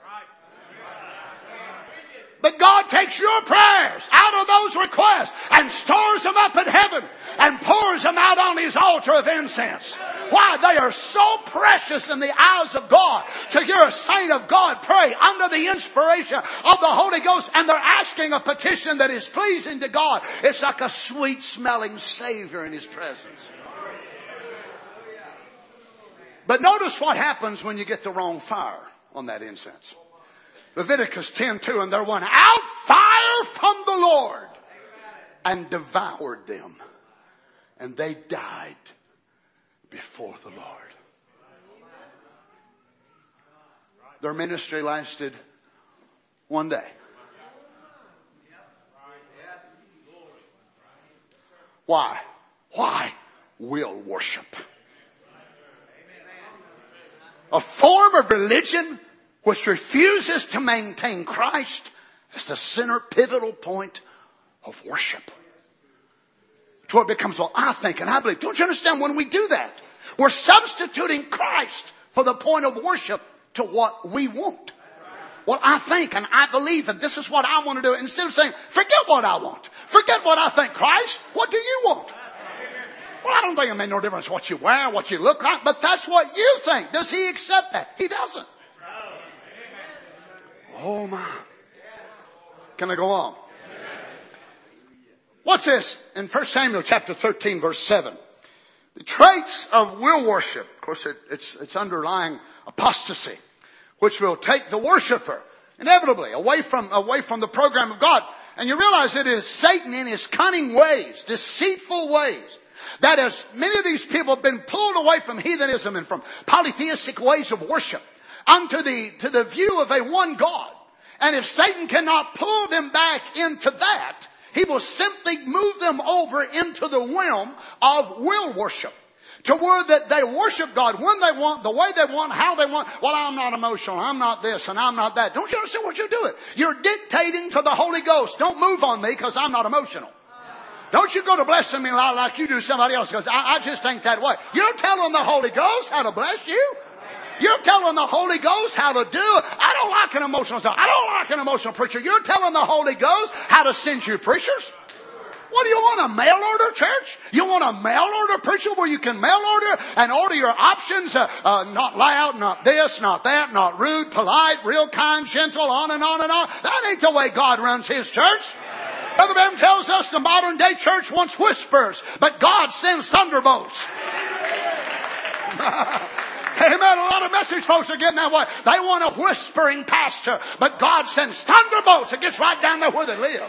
But God takes your prayers out of those requests and stores them up in heaven and pours them out on His altar of incense. Why? They are so precious in the eyes of God to hear a saint of God pray under the inspiration of the Holy Ghost, and they're asking a petition that is pleasing to God. It's like a sweet smelling Savior in His presence. But notice what happens when you get the wrong fire on that incense. Leviticus ten two, and there went out fire from the Lord and devoured them, and they died before the Lord. Their ministry lasted one day. Why? Why? Will worship. A form of religion which refuses to maintain Christ as the center, pivotal point of worship. To where it becomes, well, I think and I believe. Don't you understand? When we do that, we're substituting Christ for the point of worship to what we want. Well, I think and I believe and this is what I want to do. Instead of saying, forget what I want. Forget what I think, Christ. What do you want? Well, I don't think it made no difference what you wear, what you look like, but that's what you think. Does He accept that? He doesn't. Oh my. Can I go on? What's this? In First Samuel chapter thirteen verse seven. The traits of will worship. Of course it, it's, it's underlying apostasy, which will take the worshiper inevitably away from, away from the program of God. And you realize it is Satan in his cunning ways, deceitful ways, that as many of these people have been pulled away from heathenism and from polytheistic ways of worship unto the, to the view of a one God. And if Satan cannot pull them back into that, he will simply move them over into the realm of will worship. To where that they worship God when they want, the way they want, how they want. Well, I'm not emotional. I'm not this and I'm not that. Don't you understand what you're doing? You're dictating to the Holy Ghost. Don't move on me because I'm not emotional. Don't you go to blessing me like you do somebody else because I, I just ain't that way. You're telling the Holy Ghost how to bless you. You're telling the Holy Ghost how to do it. I don't like an emotional song. I don't like an emotional preacher. You're telling the Holy Ghost how to send you preachers. What do you want, a mail order church? You want a mail order preacher where you can mail order and order your options? Uh, uh, not loud, not this, not that, not rude, polite, real kind, gentle, on and on and on. That ain't the way God runs His church. Brother Branham tells us the modern day church wants whispers, but God sends thunderbolts. Amen. A lot of message folks are getting that way. They want a whispering pastor, but God sends thunderbolts. It gets right down there where they live.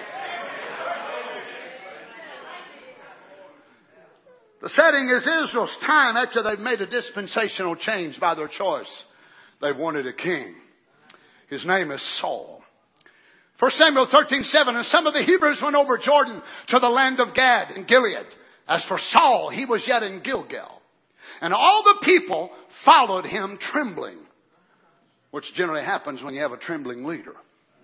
The setting is Israel's time after they've made a dispensational change by their choice. They wanted a king. His name is Saul. First Samuel thirteen seven, and some of the Hebrews went over Jordan to the land of Gad and Gilead. As for Saul, he was yet in Gilgal. And all the people followed him trembling, which generally happens when you have a trembling leader.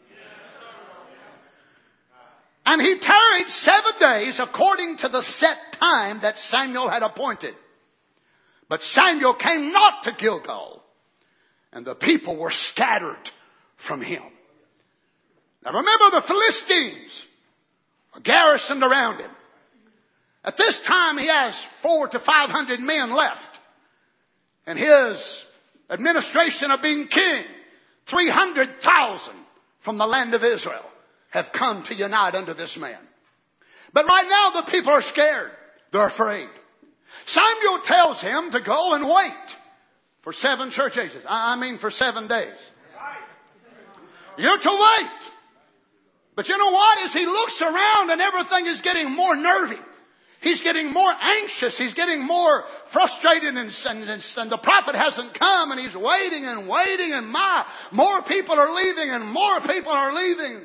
And he tarried seven days according to the set time that Samuel had appointed. But Samuel came not to Gilgal, and the people were scattered from him. Now remember, the Philistines are garrisoned around him. At this time he has four to five hundred men left. And his administration of being king, three hundred thousand from the land of Israel have come to unite under this man. But right now the people are scared. They're afraid. Samuel tells him to go and wait for seven church ages. I mean for seven days. You're to wait. But you know what? As he looks around and everything is getting more nervy. He's getting more anxious. He's getting more frustrated, and, and, and the prophet hasn't come, and he's waiting and waiting, and my, more people are leaving and more people are leaving.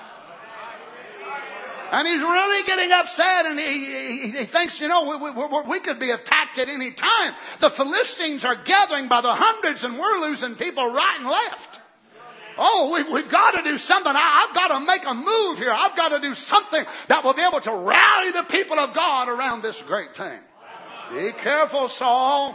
And he's really getting upset, and he, he, he thinks, you know, we, we, we could be attacked at any time. The Philistines are gathering by the hundreds, and we're losing people right and left. Oh, we've, we've got to do something. I, I've got to make a move here. I've got to do something that will be able to rally the people of God around this great thing. Be careful, Saul.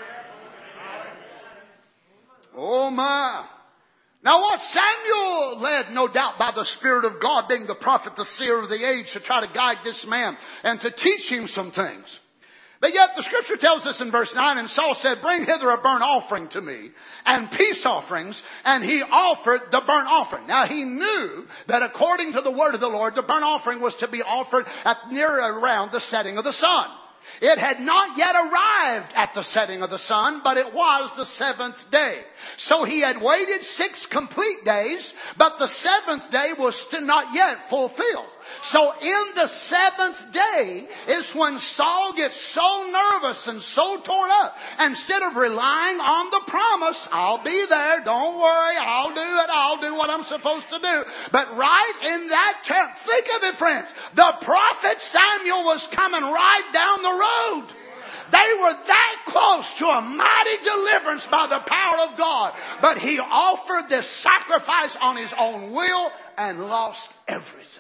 Oh my. Now what? Samuel, led no doubt by the Spirit of God, being the prophet, the seer of the age, to try to guide this man and to teach him some things. But yet the scripture tells us in verse nine, and Saul said, bring hither a burnt offering to me and peace offerings. And he offered the burnt offering. Now he knew that according to the word of the Lord, the burnt offering was to be offered at near around the setting of the sun. It had not yet arrived at the setting of the sun, but it was the seventh day. So he had waited six complete days, but the seventh day was still not yet fulfilled. So in the seventh day is when Saul gets so nervous and so torn up. Instead of relying on the promise, I'll be there, don't worry, I'll do it, I'll do what I'm supposed to do. But right in that time, think of it, friends, the prophet Samuel was coming right down the road. They were that close to a mighty deliverance by the power of God. But he offered this sacrifice on his own will and lost everything.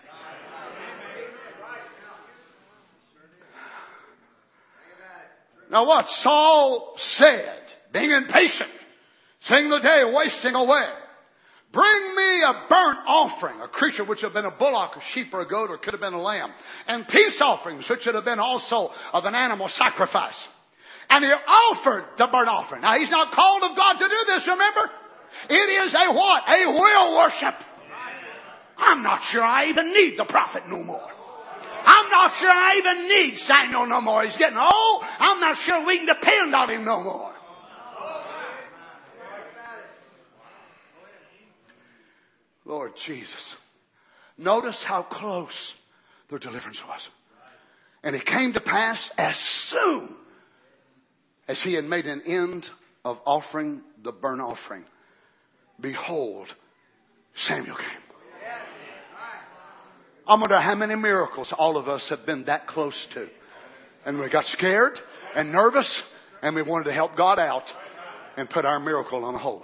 Now what Saul said, being impatient, seeing the day wasting away, bring me a burnt offering, a creature which had been a bullock, a sheep, or a goat, or could have been a lamb, and peace offerings, which should have been also of an animal sacrifice. And he offered the burnt offering. Now he's not called of God to do this, remember? It is a what? A will worship. I'm not sure I even need the prophet no more. I'm not sure I even need Samuel no more. He's getting old. I'm not sure we can depend on him no more. Lord Jesus. Notice how close their deliverance was. And it came to pass as soon as he had made an end of offering the burnt offering. Behold, Samuel came. I wonder how many miracles all of us have been that close to. And we got scared and nervous and we wanted to help God out and put our miracle on hold.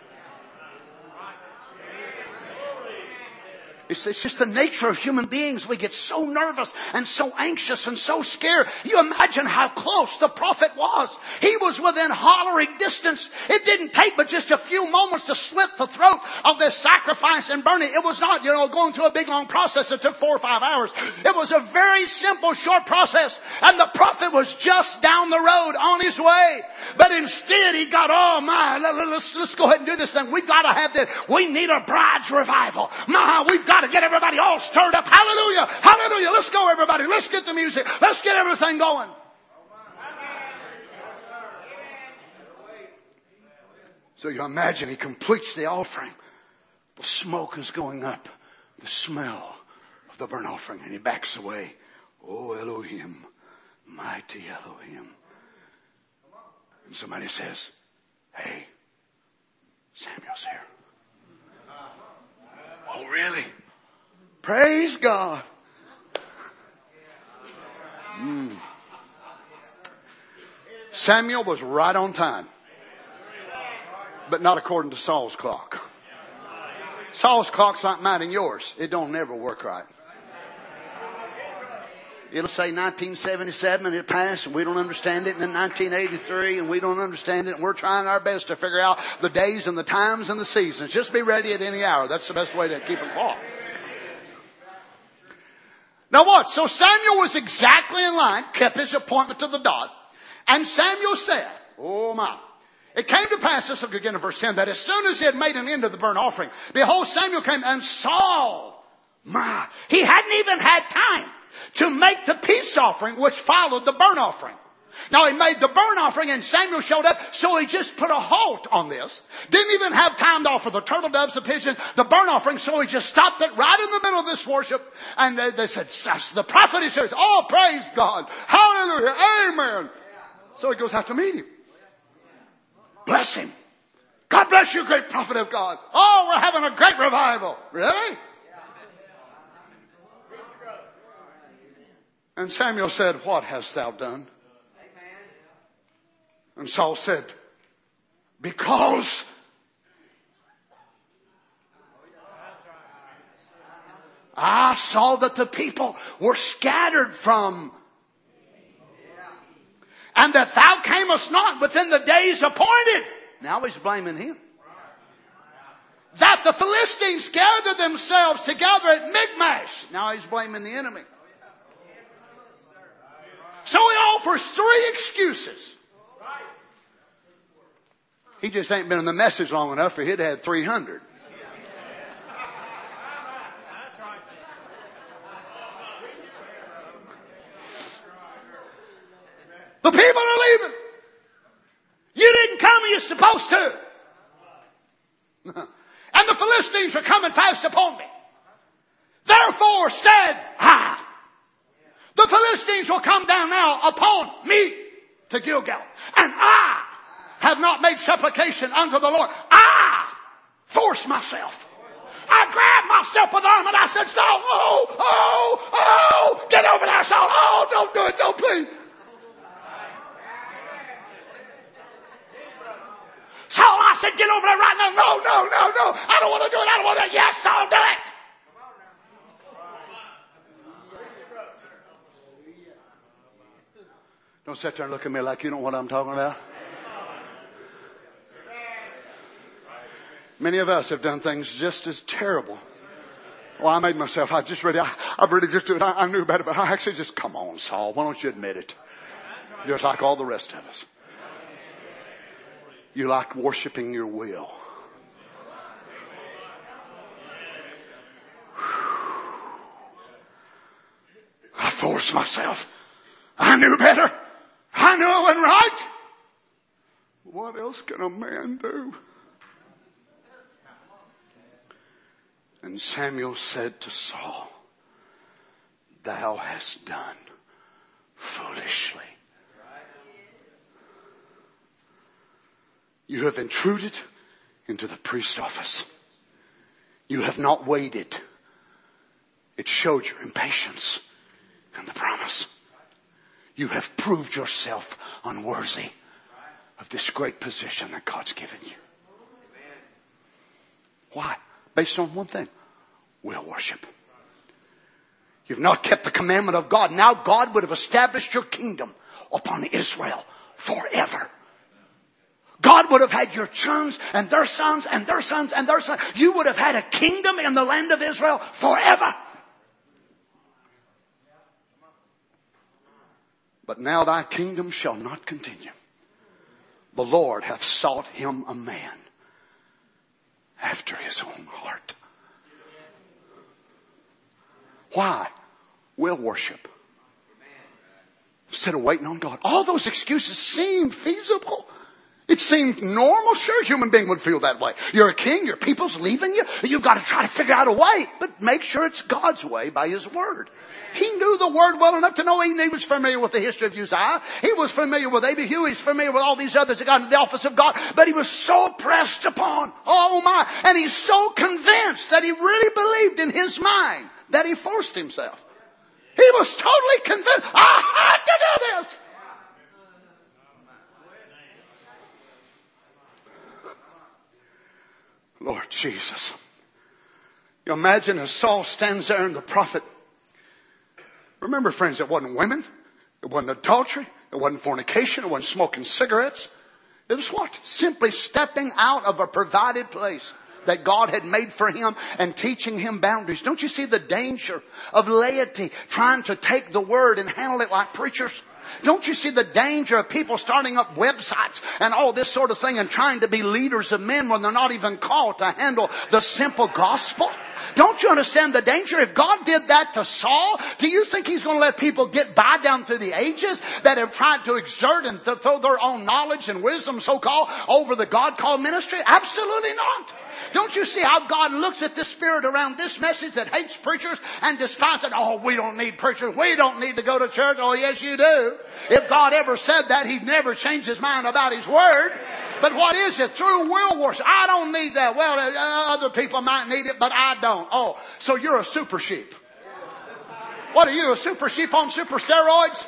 It's, it's just the nature of human beings. We get so nervous and so anxious and so scared. You imagine how close the prophet was. He was within hollering distance. It didn't take but just a few moments to slit the throat of this sacrifice and burning. It was not, you know, going through a big long process that took four or five hours. It was a very simple, short process. And the prophet was just down the road on his way. But instead he got, oh my, let, let's, let's go ahead and do this thing. We've got to have this. We need a bride's revival. My, we've got to get everybody all stirred up. Hallelujah. Hallelujah. Let's go, everybody. Let's get the music. Let's get everything going. So you imagine he completes the offering. The smoke is going up. The smell of the burnt offering. And he backs away. Oh Elohim, mighty Elohim. And somebody says, hey, Samuel's here. Oh really? Praise God. Mm. Samuel was right on time. But not according to Saul's clock. Saul's clock's not mine and yours. It don't never work right. It'll say nineteen seventy-seven and it passed and we don't understand it, and then nineteen eighty-three and we don't understand it, and we're trying our best to figure out the days and the times and the seasons. Just be ready at any hour. That's the best way to keep a clock. Now what? So Samuel was exactly in line, kept his appointment to the dot, and Samuel said, oh my. It came to pass, let's look again in verse ten, that as soon as he had made an end of the burnt offering, behold, Samuel came and Saul, my, he hadn't even had time to make the peace offering which followed the burnt offering. Now he made the burnt offering and Samuel showed up, so he just put a halt on this. Didn't even have time to offer the turtle doves, the pigeon, the burnt offering, so he just stopped it right in the middle of this worship. And they, they said, the prophet, he says, oh praise God, hallelujah, amen. So he goes out to meet him. Bless him. God bless you, great prophet of God. Oh, we're having a great revival. Really? And Samuel said, what hast thou done? And Saul said, because I saw that the people were scattered from, and that thou camest not within the days appointed. Now he's blaming him. That the Philistines gathered themselves together at Michmash. Now he's blaming the enemy. So he offers three excuses. He just ain't been in the message long enough for he'd had three hundred. The people are leaving. You didn't come when you're supposed to. And the Philistines are coming fast upon me. Therefore said I, the Philistines will come down now upon me to Gilgal. And I have not made supplication unto the Lord. I forced myself. I grabbed myself by the arm and I said, Saul, oh, oh, oh, get over there, Saul. Oh, don't do it, don't please. Saul, I said, get over there right now. No, no, no, no. I don't want to do it. I don't want to do it. Yes, Saul, do it. Don't sit there and look at me like you know what I'm talking about. Many of us have done things just as terrible. Well, I made myself, I just really, I, I really just do it. I, I knew better, but I actually just, come on, Saul. Why don't you admit it? Just like all the rest of us. You like worshiping your will. I forced myself. I knew better. I knew it wasn't right. What else can a man do? And Samuel said to Saul, thou hast done foolishly. You have intruded into the priest office. You have not waited. It showed your impatience in the promise. You have proved yourself unworthy of this great position that God's given you. Why? Based on one thing. Will worship. You've not kept the commandment of God. Now God would have established your kingdom upon Israel forever. God would have had your sons and their sons and their sons and their sons. You would have had a kingdom in the land of Israel forever. But now thy kingdom shall not continue. The Lord hath sought him a man after his own heart. Why? Will worship. Instead of waiting on God. All those excuses seem feasible. It seemed normal. Sure, a human being would feel that way. You're a king, your people's leaving you. You've got to try to figure out a way. But make sure it's God's way by His Word. He knew the Word well enough to know he, he was familiar with the history of Uzziah. He was familiar with Abihu. He's familiar with all these others that got into the office of God. But he was so pressed upon. Oh my. And he's so convinced that he really believed in his mind that he forced himself. He was totally convinced. I had to do this. Lord Jesus. You imagine as Saul stands there and the prophet. Remember, friends, it wasn't women. It wasn't adultery. It wasn't fornication. It wasn't smoking cigarettes. It was what? Simply stepping out of a provided place that God had made for him and teaching him boundaries. Don't you see the danger of laity trying to take the word and handle it like preachers? Don't you see the danger of people starting up websites and all this sort of thing and trying to be leaders of men when they're not even called to handle the simple gospel? Don't you understand the danger? If God did that to Saul, do you think He's going to let people get by down through the ages that have tried to exert and th- throw their own knowledge and wisdom, so-called, over the God-called ministry? Absolutely not. Don't you see how God looks at this spirit around this message that hates preachers and despises it? Oh, we don't need preachers. We don't need to go to church. Oh, yes, you do. If God ever said that, He'd never change His mind about His Word. But what is it? Through will worship. I don't need that. Well, uh, other people might need it, but I don't. Oh, so you're a super sheep. What are you, a super sheep on super steroids?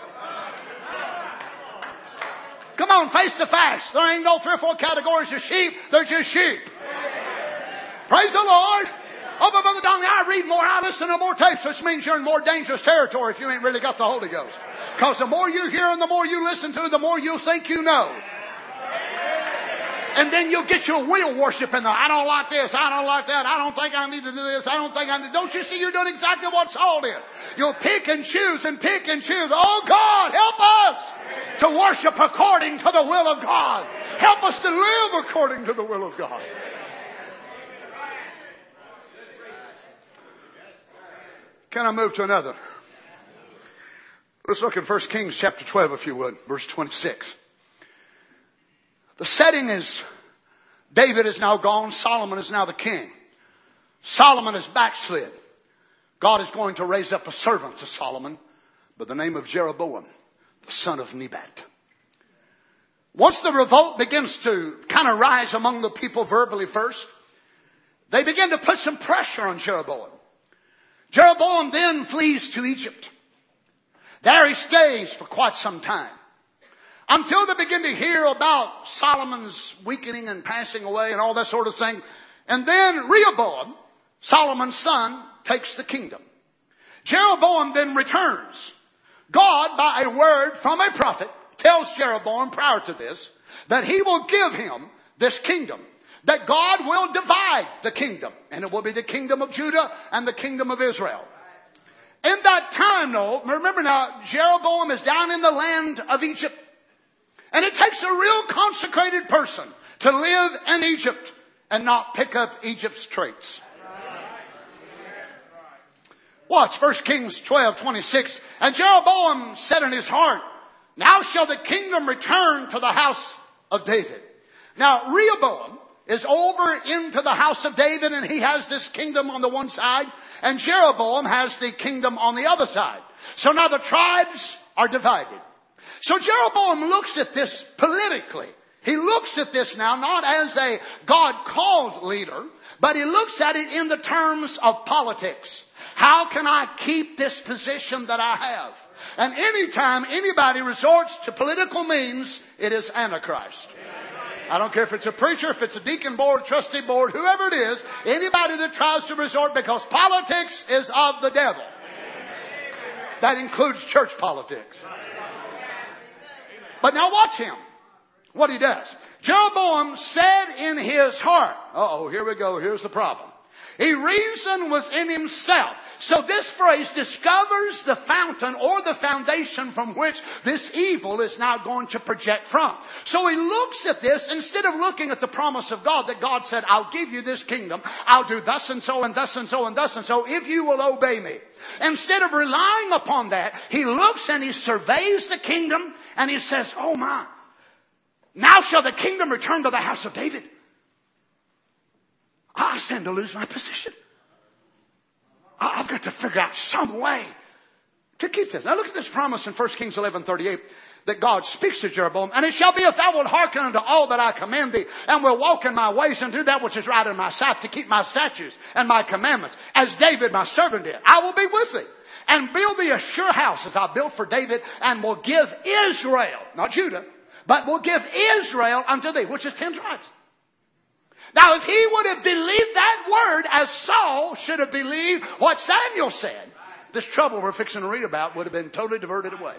Come on, face the facts. There ain't no three or four categories of sheep. They're just sheep. Praise the Lord. Oh, but Brother Donnie, I read more, I listen to more tapes, which means you're in more dangerous territory if you ain't really got the Holy Ghost. Because the more you hear and the more you listen to, the more you'll think you know. And then you'll get your will worship in there. I don't like this. I don't like that. I don't think I need to do this. I don't think I need. Don't you see you're doing exactly what Saul did? You'll pick and choose and pick and choose. Oh God, help us to worship according to the will of God. Help us to live according to the will of God. Can I move to another? Let's look in First Kings chapter twelve, if you would, verse twenty-six. The setting is, David is now gone. Solomon is now the king. Solomon is backslid. God is going to raise up a servant to Solomon by the name of Jeroboam, the son of Nebat. Once the revolt begins to kind of rise among the people verbally first, they begin to put some pressure on Jeroboam. Jeroboam then flees to Egypt. There he stays for quite some time. Until they begin to hear about Solomon's weakening and passing away and all that sort of thing. And then Rehoboam, Solomon's son, takes the kingdom. Jeroboam then returns. God, by a word from a prophet, tells Jeroboam prior to this that He will give him this kingdom. That God will divide the kingdom. And it will be the kingdom of Judah and the kingdom of Israel. In that time, though, remember now, Jeroboam is down in the land of Egypt. And it takes a real consecrated person to live in Egypt and not pick up Egypt's traits. Watch First Kings twelve twenty-six. And Jeroboam said in his heart, now shall the kingdom return to the house of David. Now Rehoboam is over into the house of David, and he has this kingdom on the one side, and Jeroboam has the kingdom on the other side. So now the tribes are divided. So Jeroboam looks at this politically. He looks at this now not as a God-called leader, but he looks at it in the terms of politics. How can I keep this position that I have? And anytime anybody resorts to political means, it is Antichrist. I don't care if it's a preacher, if it's a deacon board, trustee board, whoever it is, anybody that tries to resort, because politics is of the devil. That includes church politics. But now watch him. What he does. Jeroboam said in his heart. Uh-oh, here we go. Here's the problem. He reasoned within himself. So this phrase discovers the fountain or the foundation from which this evil is now going to project from. So he looks at this instead of looking at the promise of God that God said, I'll give you this kingdom. I'll do thus and so and thus and so and thus and so if you will obey me. Instead of relying upon that, he looks and he surveys the kingdom and he says, oh my, Now shall the kingdom return to the house of David. I stand to lose my position. I've got to figure out some way to keep this. Now look at this promise in First Kings eleven thirty-eight that God speaks to Jeroboam. And it shall be if thou wilt hearken unto all that I command thee, and will walk in my ways and do that which is right in my sight, to keep my statutes and my commandments, as David my servant did. I will be with thee, and build thee a sure house as I built for David, and will give Israel, not Judah, but will give Israel unto thee, which is ten tribes. Now if he would have believed that word as Saul should have believed what Samuel said, this trouble we're fixing to read about would have been totally diverted away.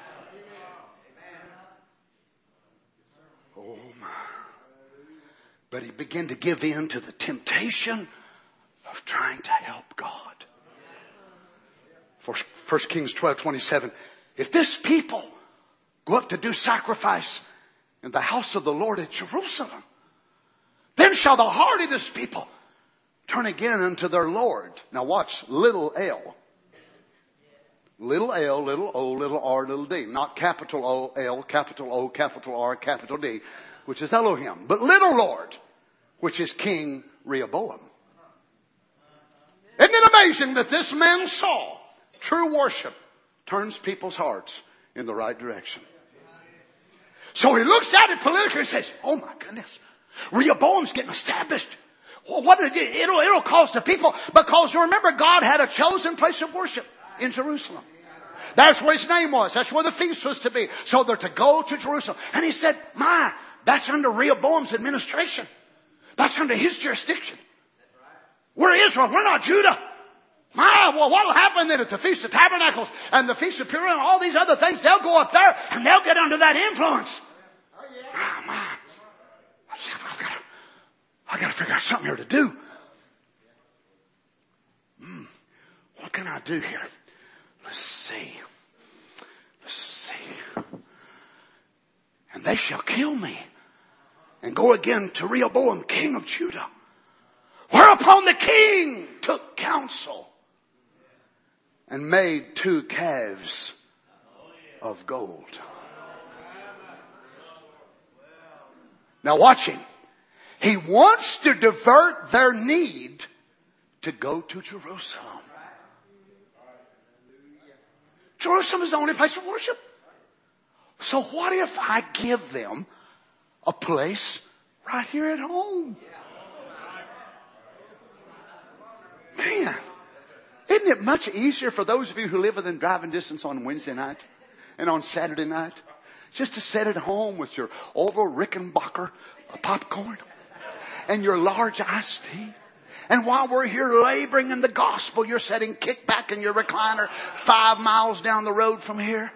Oh my. But he began to give in to the temptation of trying to help God. For First Kings twelve twenty-seven, if this people go up to do sacrifice in the house of the Lord at Jerusalem, then shall the heart of this people turn again unto their Lord. Now watch, little L. Little L, little O, little R, little D. Not capital O, L, capital O, capital R, capital D, which is Elohim. But little Lord, which is King Rehoboam. Isn't it amazing that this man Saul, true worship, turns people's hearts in the right direction? So he looks at it politically and says, oh my goodness, Rehoboam's getting established. Well, what did it, it'll, it'll cause the people, because remember God had a chosen place of worship in Jerusalem. That's where his name was. That's where the feast was to be. So they're to go to Jerusalem. And he said, my, that's under Rehoboam's administration. That's under his jurisdiction. We're Israel. We're not Judah. My, well, what'll happen then at the Feast of Tabernacles and the Feast of Purim and all these other things? They'll go up there and they'll get under that influence. Oh, yeah. Oh, my. I've got to, I've got to figure out something here to do. Hmm. What can I do here? Let's see. Let's see. And they shall kill me and go again to Rehoboam, king of Judah. Whereupon the king took counsel and made two calves of gold. Now watch him. He wants to divert their need to go to Jerusalem. Jerusalem is the only place of worship. So what if I give them a place right here at home? Man, isn't it much easier for those of you who live within driving distance on Wednesday night and on Saturday night just to sit at home with your Orville Rickenbacker popcorn and your large iced tea? And while we're here laboring in the gospel, you're sitting kicked back in your recliner five miles down the road from here.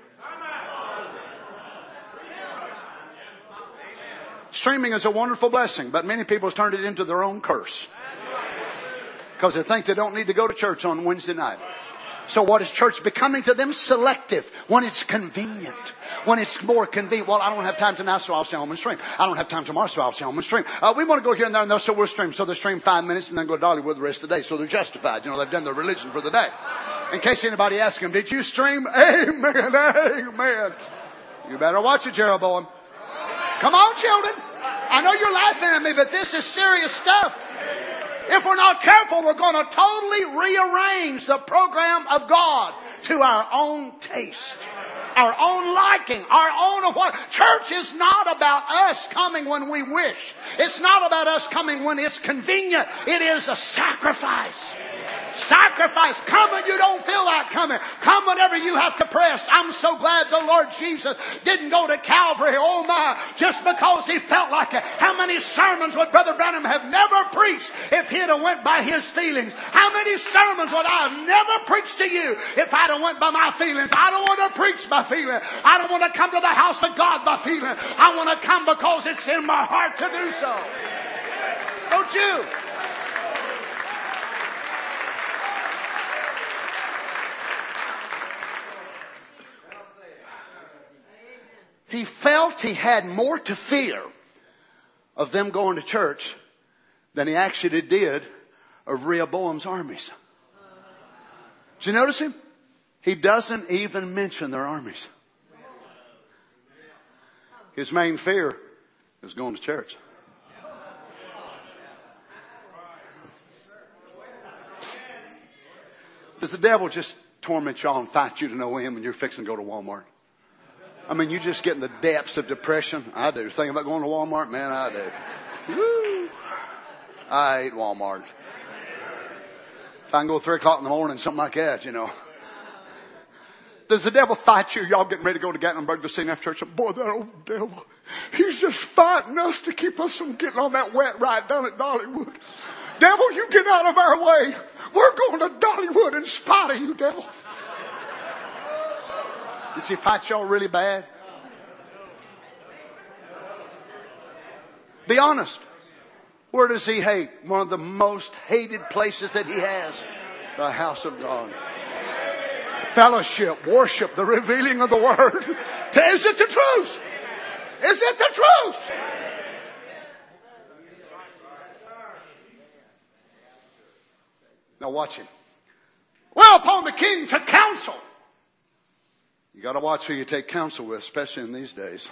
Streaming is a wonderful blessing, but many people have turned it into their own curse. Because they think they don't need to go to church on Wednesday night. So what is church becoming to them? Selective. When it's convenient. When it's more convenient. Well, I don't have time tonight, so I'll stay home and stream. I don't have time tomorrow, so I'll stay home and stream. Uh, we want to go here and there and there, so we'll stream. So they stream five minutes and then go to Dollywood the rest of the day. So they're justified. You know, they've done their religion for the day. In case anybody asks them, did you stream? Amen, amen. You better watch it, Jeroboam. Come on, children. I know you're laughing at me, but this is serious stuff. If we're not careful, we're going to totally rearrange the program of God to our own taste, our own liking, our own of what. Church is not about us coming when we wish. It's not about us coming when it's convenient. It is a sacrifice. Sacrifice. Come when you don't feel like coming. Come whenever you have to press. I'm so glad the Lord Jesus didn't go to Calvary, oh my, just because he felt like it. How many sermons would Brother Branham have never preached if he'd have went by his feelings? How many sermons would I have never preached to you if I'd have went by my feelings? I don't want to preach by feeling. I don't want to come to the house of God by feeling. I want to come because it's in my heart to do so. Don't you? He felt he had more to fear of them going to church than he actually did of Rehoboam's armies. Did you notice him? He doesn't even mention their armies. His main fear is going to church. Does the devil just torment y'all and fight you to know him when you're fixing to go to Walmart? I mean, you just get in the depths of depression. I do. Thinking about going to Walmart? Man, I do. Woo. I hate Walmart. If I can go three o'clock in the morning, something like that, you know. Does the devil fight you? Y'all getting ready to go to Gatlinburg to sing after church? Boy, that old devil. He's just fighting us to keep us from getting on that wet ride down at Dollywood. Devil, you get out of our way. We're going to Dollywood in spite of you, devil. Does he fight y'all really bad? Be honest. Where does he hate? One of the most hated places that he has. The house of God. Fellowship, worship, the revealing of the Word. Is it the truth? Is it the truth? Now watch him. Well, upon the king to counsel. You got to watch who you take counsel with, especially in these days.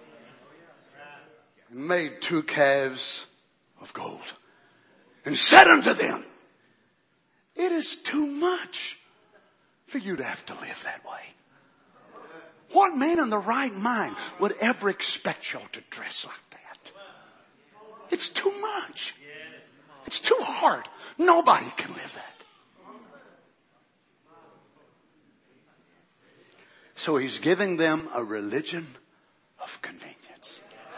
And made two calves of gold and said unto them, it is too much for you to have to live that way. What man in the right mind would ever expect y'all to dress like that? It's too much. It's too hard. Nobody can live that. So he's giving them a religion of convenience.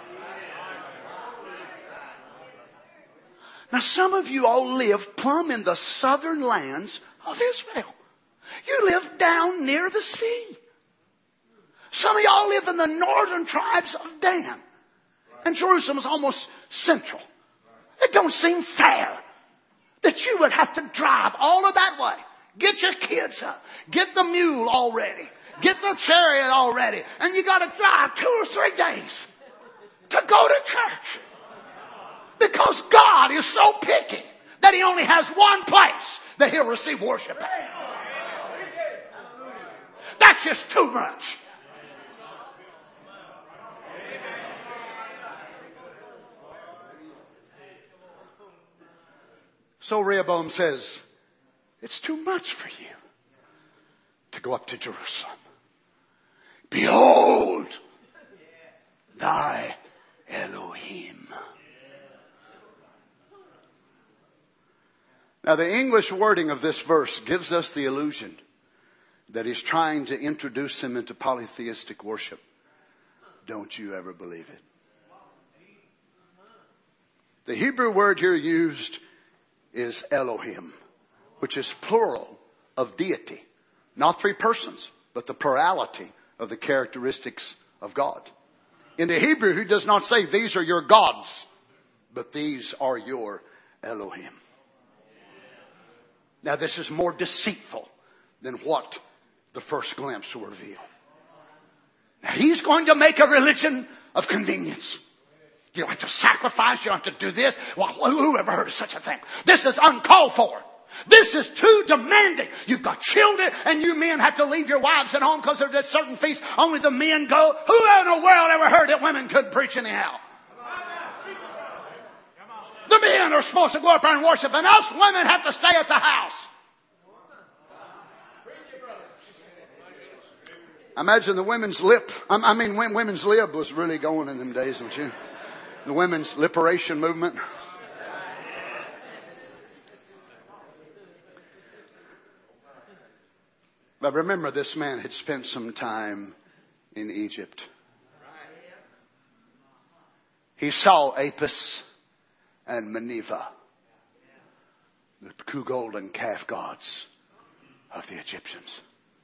Now some of you all live plumb in the southern lands of Israel. You live down near the sea. Some of y'all live in the northern tribes of Dan. And Jerusalem is almost central. It don't seem fair that you would have to drive all of that way. Get your kids up. Get the mule all ready. Get the chariot all ready. And you got to drive two or three days to go to church. Because God is so picky that he only has one place that he'll receive worship at. That's just too much. So Rehoboam says, it's too much for you to go up to Jerusalem. Behold, thy Elohim. Now the English wording of this verse gives us the illusion that he's trying to introduce him into polytheistic worship. Don't you ever believe it. The Hebrew word here used is Elohim, which is plural of deity. Not three persons, but the plurality of the characteristics of God. In the Hebrew, he does not say, these are your gods, but these are your Elohim. Now this is more deceitful than what the first glimpse will reveal. Now he's going to make a religion of convenience. You don't have to sacrifice. You don't have to do this. Well, who ever heard of such a thing? This is uncalled for. This is too demanding. You've got children and you men have to leave your wives at home because there's a certain feast. Only the men go. Who in the world ever heard that women couldn't preach anyhow? The men are supposed to go up there and worship, and us women have to stay at the house. Imagine the women's lip. I mean, when women's lib was really going in them days, don't you? The women's liberation movement. But remember, this man had spent some time in Egypt. He saw Apis and Minerva, the two golden calf gods of the Egyptians.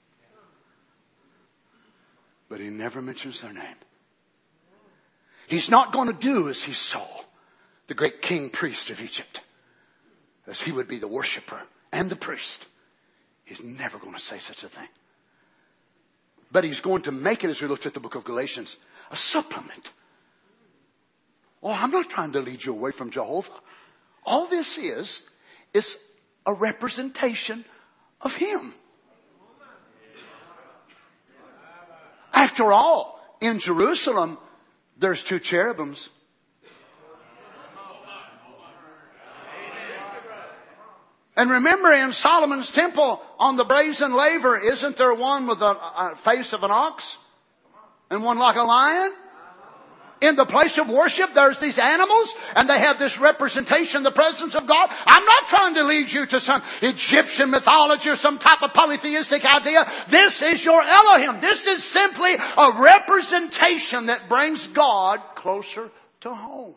But he never mentions their name. He's not going to do as he saw the great king priest of Egypt, as he would be the worshiper and the priest. He's never going to say such a thing. But he's going to make it, as we looked at the book of Galatians, a supplement. Oh, I'm not trying to lead you away from Jehovah. All this is, is a representation of him. After all, in Jerusalem, there's two cherubims And remember in Solomon's temple on the brazen laver, isn't there one with the uh, face of an ox? And one like a lion? In the place of worship, there's these animals, and they have this representation, the presence of God. I'm not trying to lead you to some Egyptian mythology or some type of polytheistic idea. This is your Elohim. This is simply a representation that brings God closer to home.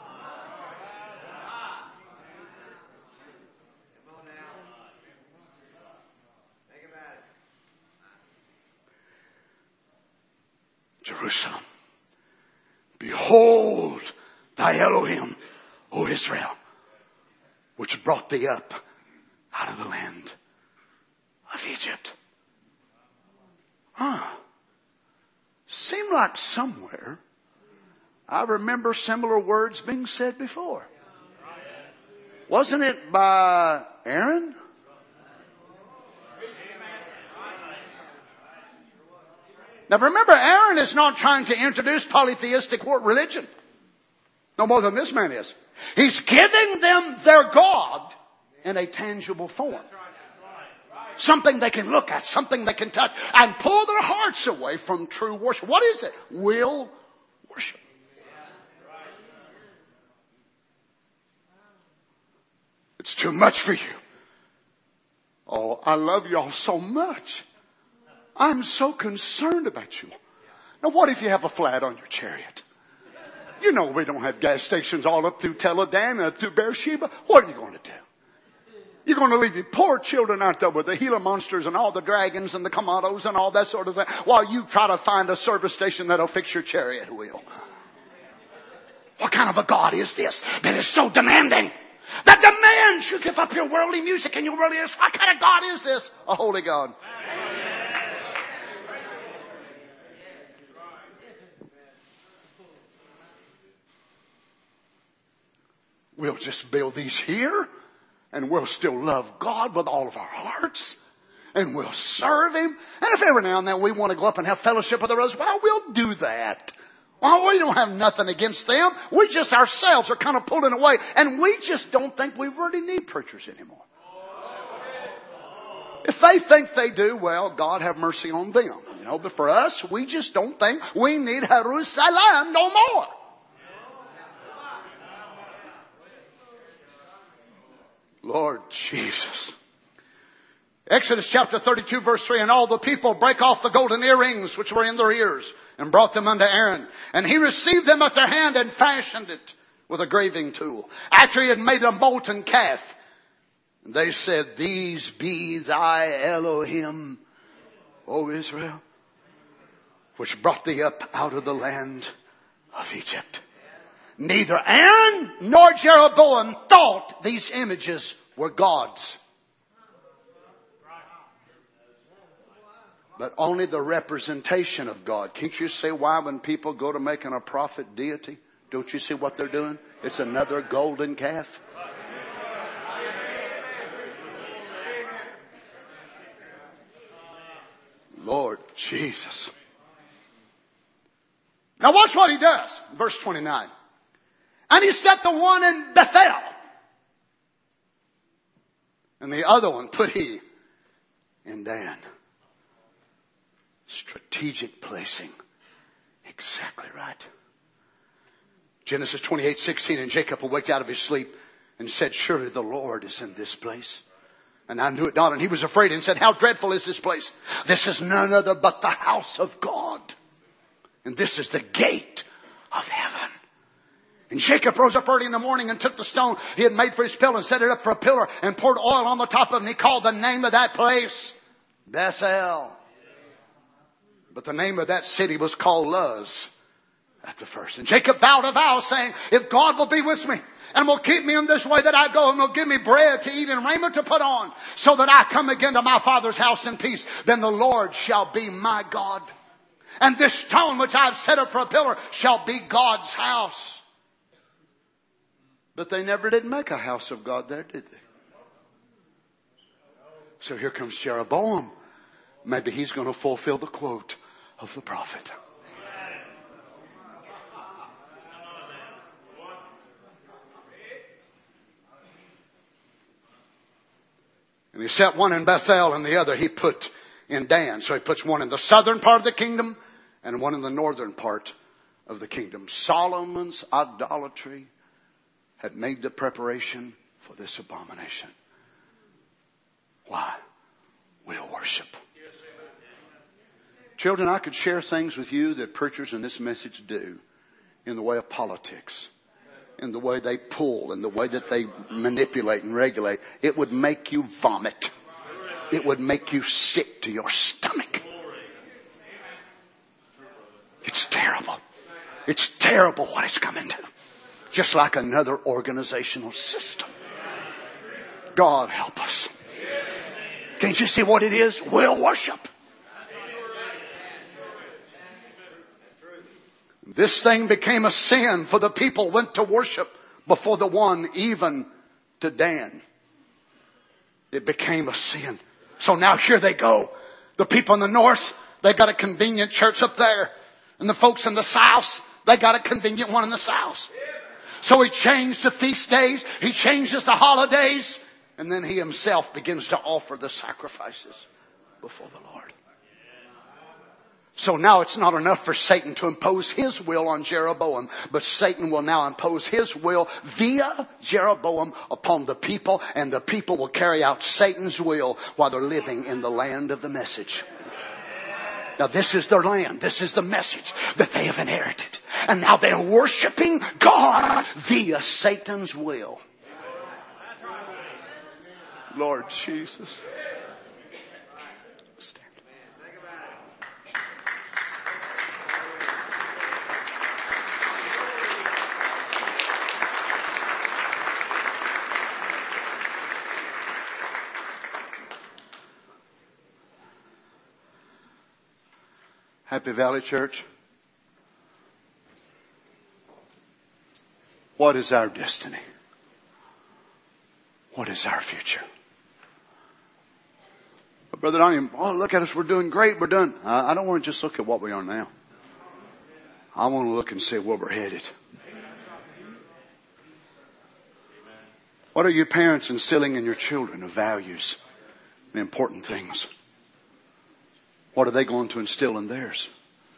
Jerusalem. Behold thy Elohim, O Israel, which brought thee up out of the land of Egypt. Huh. Seemed like somewhere I remember similar words being said before. Wasn't it by Aaron? Now remember, Aaron is not trying to introduce polytheistic religion. No more than this man is. He's giving them their God in a tangible form. Something they can look at, something they can touch, and pull their hearts away from true worship. What is it? Will worship. It's too much for you. Oh, I love y'all so much. I'm so concerned about you. Now what if you have a flat on your chariot? You know we don't have gas stations all up through Teledan and through Beersheba. What are you going to do? You're going to leave your poor children out there with the Gila monsters and all the dragons and the Komodos and all that sort of thing while you try to find a service station that'll fix your chariot wheel. What kind of a God is this that is so demanding? That demands you give up your worldly music and your worldly... What kind of God is this? A holy God. We'll just build these here, and we'll still love God with all of our hearts, and we'll serve Him. And if every now and then we want to go up and have fellowship with the others, well, we'll do that. Well, we don't have nothing against them. We just ourselves are kind of pulling away, and we just don't think we really need preachers anymore. If they think they do, well, God have mercy on them. You know, but for us, we just don't think we need Jerusalem no more. Lord Jesus. Exodus chapter thirty-two verse three, and all the people brake off the golden earrings which were in their ears and brought them unto Aaron. And he received them at their hand and fashioned it with a graving tool. After he had made a molten calf. And they said, these be thy Elohim, O Israel, which brought thee up out of the land of Egypt. Neither Aaron nor Jeroboam thought these images were gods, but only the representation of God. Can't you see why when people go to making a prophet deity, don't you see what they're doing? It's another golden calf. Lord Jesus. Now watch what he does. Verse twenty-nine. And he set the one in Bethel. And the other one put he in Dan. Strategic placing. Exactly right. Genesis twenty-eight sixteen, and Jacob awaked out of his sleep and said, surely the Lord is in this place. And I knew it not. And he was afraid and said, how dreadful is this place? This is none other but the house of God. And this is the gate of heaven. And Jacob rose up early in the morning and took the stone he had made for his pillow and set it up for a pillar and poured oil on the top of it. And he called the name of that place Bethel. But the name of that city was called Luz at the first. And Jacob vowed a vow saying, if God will be with me and will keep me in this way that I go and will give me bread to eat and raiment to put on so that I come again to my father's house in peace, then the Lord shall be my God. And this stone which I have set up for a pillar shall be God's house. But they never did make a house of God there, did they? So here comes Jeroboam. Maybe he's going to fulfill the quote of the prophet. And he set one in Bethel and the other he put in Dan. So he puts one in the southern part of the kingdom and one in the northern part of the kingdom. Solomon's idolatry had made the preparation for this abomination. Why? We'll worship. Children, I could share things with you that preachers in this message do in the way of politics, in the way they pull, in the way that they manipulate and regulate. It would make you vomit. It would make you sick to your stomach. It's terrible. It's terrible what it's come into. Just like another organizational system. God help us. Can't you see what it is? We'll worship. This thing became a sin, for the people went to worship before the one, even to Dan. It became a sin. So now here they go. The people in the north, they got a convenient church up there. And the folks in the south, they got a convenient one in the south. So he changed the feast days. He changes the holidays. And then he himself begins to offer the sacrifices before the Lord. So now it's not enough for Satan to impose his will on Jeroboam, but Satan will now impose his will via Jeroboam upon the people, and the people will carry out Satan's will while they're living in the land of the message. Now this is their land. This is the message that they have inherited. And now they're worshiping God via Satan's will. Lord Jesus. Stand. Happy Valley Church. What is our destiny? What is our future? But Brother Donnie, oh, look at us. We're doing great. We're doing. I, I don't want to just look at what we are now. I want to look and see where we're headed. What are your parents instilling in your children of values and important things? What are they going to instill in theirs?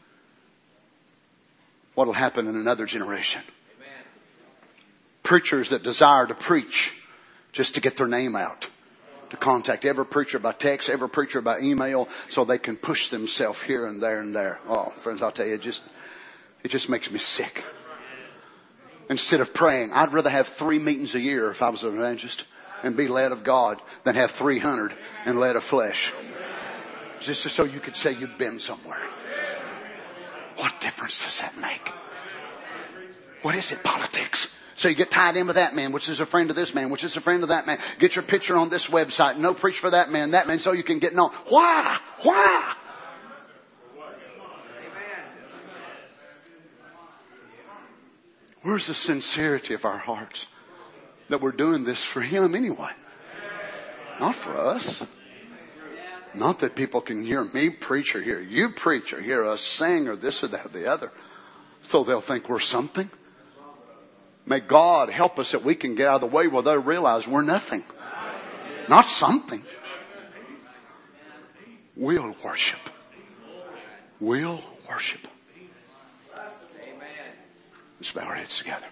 What will happen in another generation? Amen. Preachers that desire to preach just to get their name out, to contact every preacher by text, every preacher by email, so they can push themselves here and there and there. Oh, friends, I'll tell you, it just, it just makes me sick. Instead of praying, I'd rather have three meetings a year if I was an evangelist and be led of God than have three hundred and led of flesh. Just so you could say you've been somewhere. What difference does that make? What is it? Politics. So you get tied in with that man, which is a friend of this man, which is a friend of that man. Get your picture on this website. No, preach for that man, that man, so you can get known. Why? Why? Where's the sincerity of our hearts? That we're doing this for Him anyway. Not for us. Not that people can hear me preach or hear you preach or hear us sing or this or that or the other. So they'll think we're something. May God help us that we can get out of the way where they realize we're nothing. Not something. We'll worship. We'll worship. Let's bow our heads together.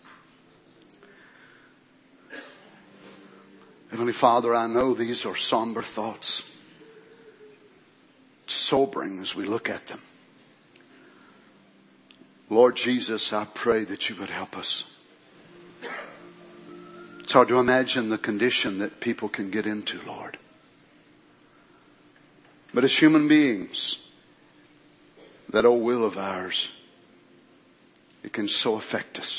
Heavenly Father, I know these are somber thoughts. Sobering as we look at them. Lord Jesus, I pray that you would help us. It's hard to imagine the condition that people can get into, Lord. But as human beings, that old will of ours, it can so affect us.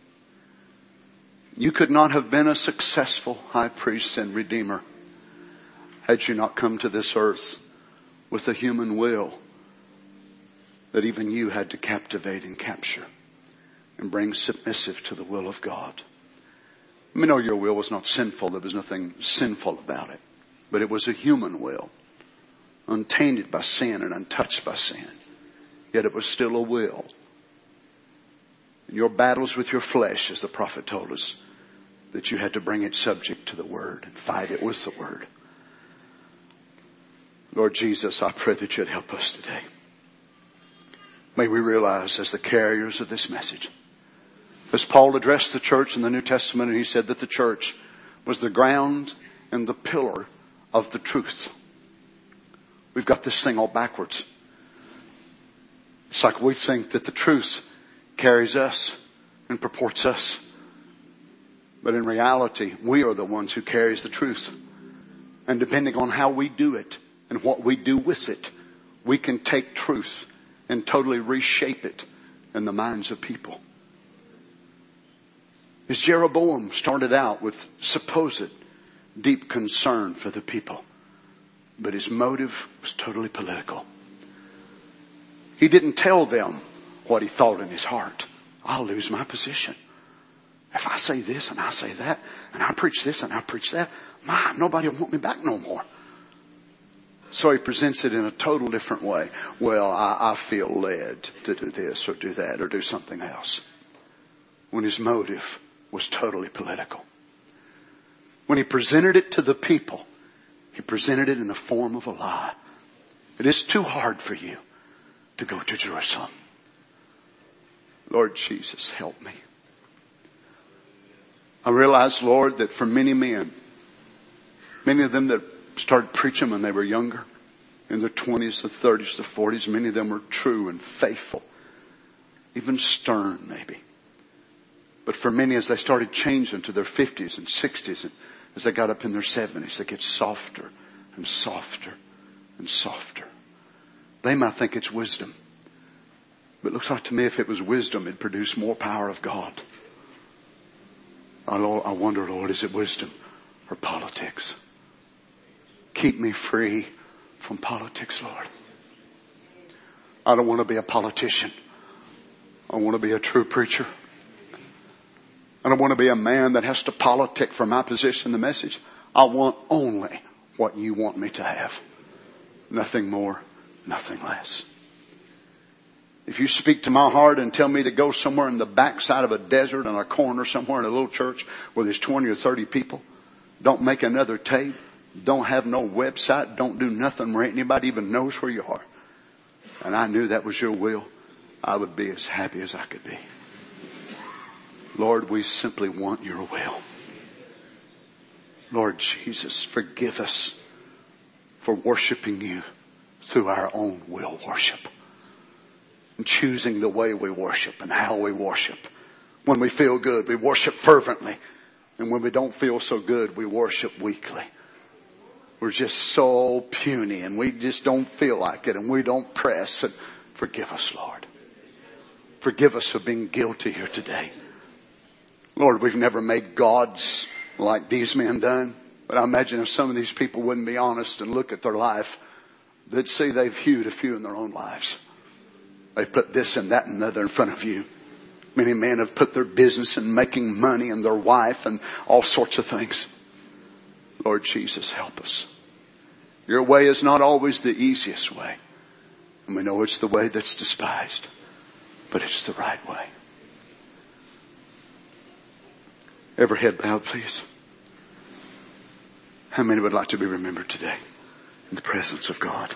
You could not have been a successful high priest and redeemer had you not come to this earth with a human will that even you had to captivate and capture and bring submissive to the will of God. I know your will was not sinful. There was nothing sinful about it. But it was a human will, untainted by sin and untouched by sin. Yet it was still a will. And your battles with your flesh, as the prophet told us, that you had to bring it subject to the Word and fight it with the Word. Lord Jesus, I pray that you'd help us today. May we realize as the carriers of this message, as Paul addressed the church in the New Testament, and he said that the church was the ground and the pillar of the truth. We've got this thing all backwards. It's like we think that the truth carries us and purports us. But in reality, we are the ones who carries the truth. And depending on how we do it and what we do with it, we can take truth and totally reshape it in the minds of people. As Jeroboam started out with supposed deep concern for the people, but his motive was totally political. He didn't tell them what he thought in his heart. I'll lose my position. If I say this and I say that, and I preach this and I preach that, my, nobody will want me back no more. So he presents it in a total different way. Well, I, I feel led to do this or do that or do something else. When his motive was totally political. When he presented it to the people, he presented it in the form of a lie. It is too hard for you to go to Jerusalem. Lord Jesus, help me. I realize, Lord, that for many men, many of them that started preaching when they were younger, in their twenties, the thirties, the forties, many of them were true and faithful, even stern maybe. But for many, as they started changing to their fifties and sixties, and as they got up in their seventies, they get softer and softer and softer. They might think it's wisdom. But it looks like to me if it was wisdom, it'd produce more power of God. I wonder, Lord, is it wisdom or politics? Keep me free from politics, Lord. I don't want to be a politician. I want to be a true preacher. I don't want to be a man that has to politic for my position in the message. I want only what you want me to have. Nothing more, nothing less. If you speak to my heart and tell me to go somewhere in the backside of a desert in a corner somewhere in a little church where there's twenty or thirty people, don't make another tape, don't have no website, don't do nothing where anybody even knows where you are, and I knew that was your will, I would be as happy as I could be. Lord, we simply want your will. Lord Jesus, forgive us for worshiping you through our own will worship. And choosing the way we worship and how we worship. When we feel good, we worship fervently. And when we don't feel so good, we worship weakly. We're just so puny and we just don't feel like it and we don't press. And forgive us, Lord. Forgive us for being guilty here today. Lord, we've never made gods like these men done. But I imagine if some of these people wouldn't be honest and look at their life, they'd see they've hewed a few in their own lives. They've put this and that and the other in front of you. Many men have put their business in making money and their wife and all sorts of things. Lord Jesus, help us. Your way is not always the easiest way. And we know it's the way that's despised. But it's the right way. Every head bowed, please. How many would like to be remembered today in the presence of God?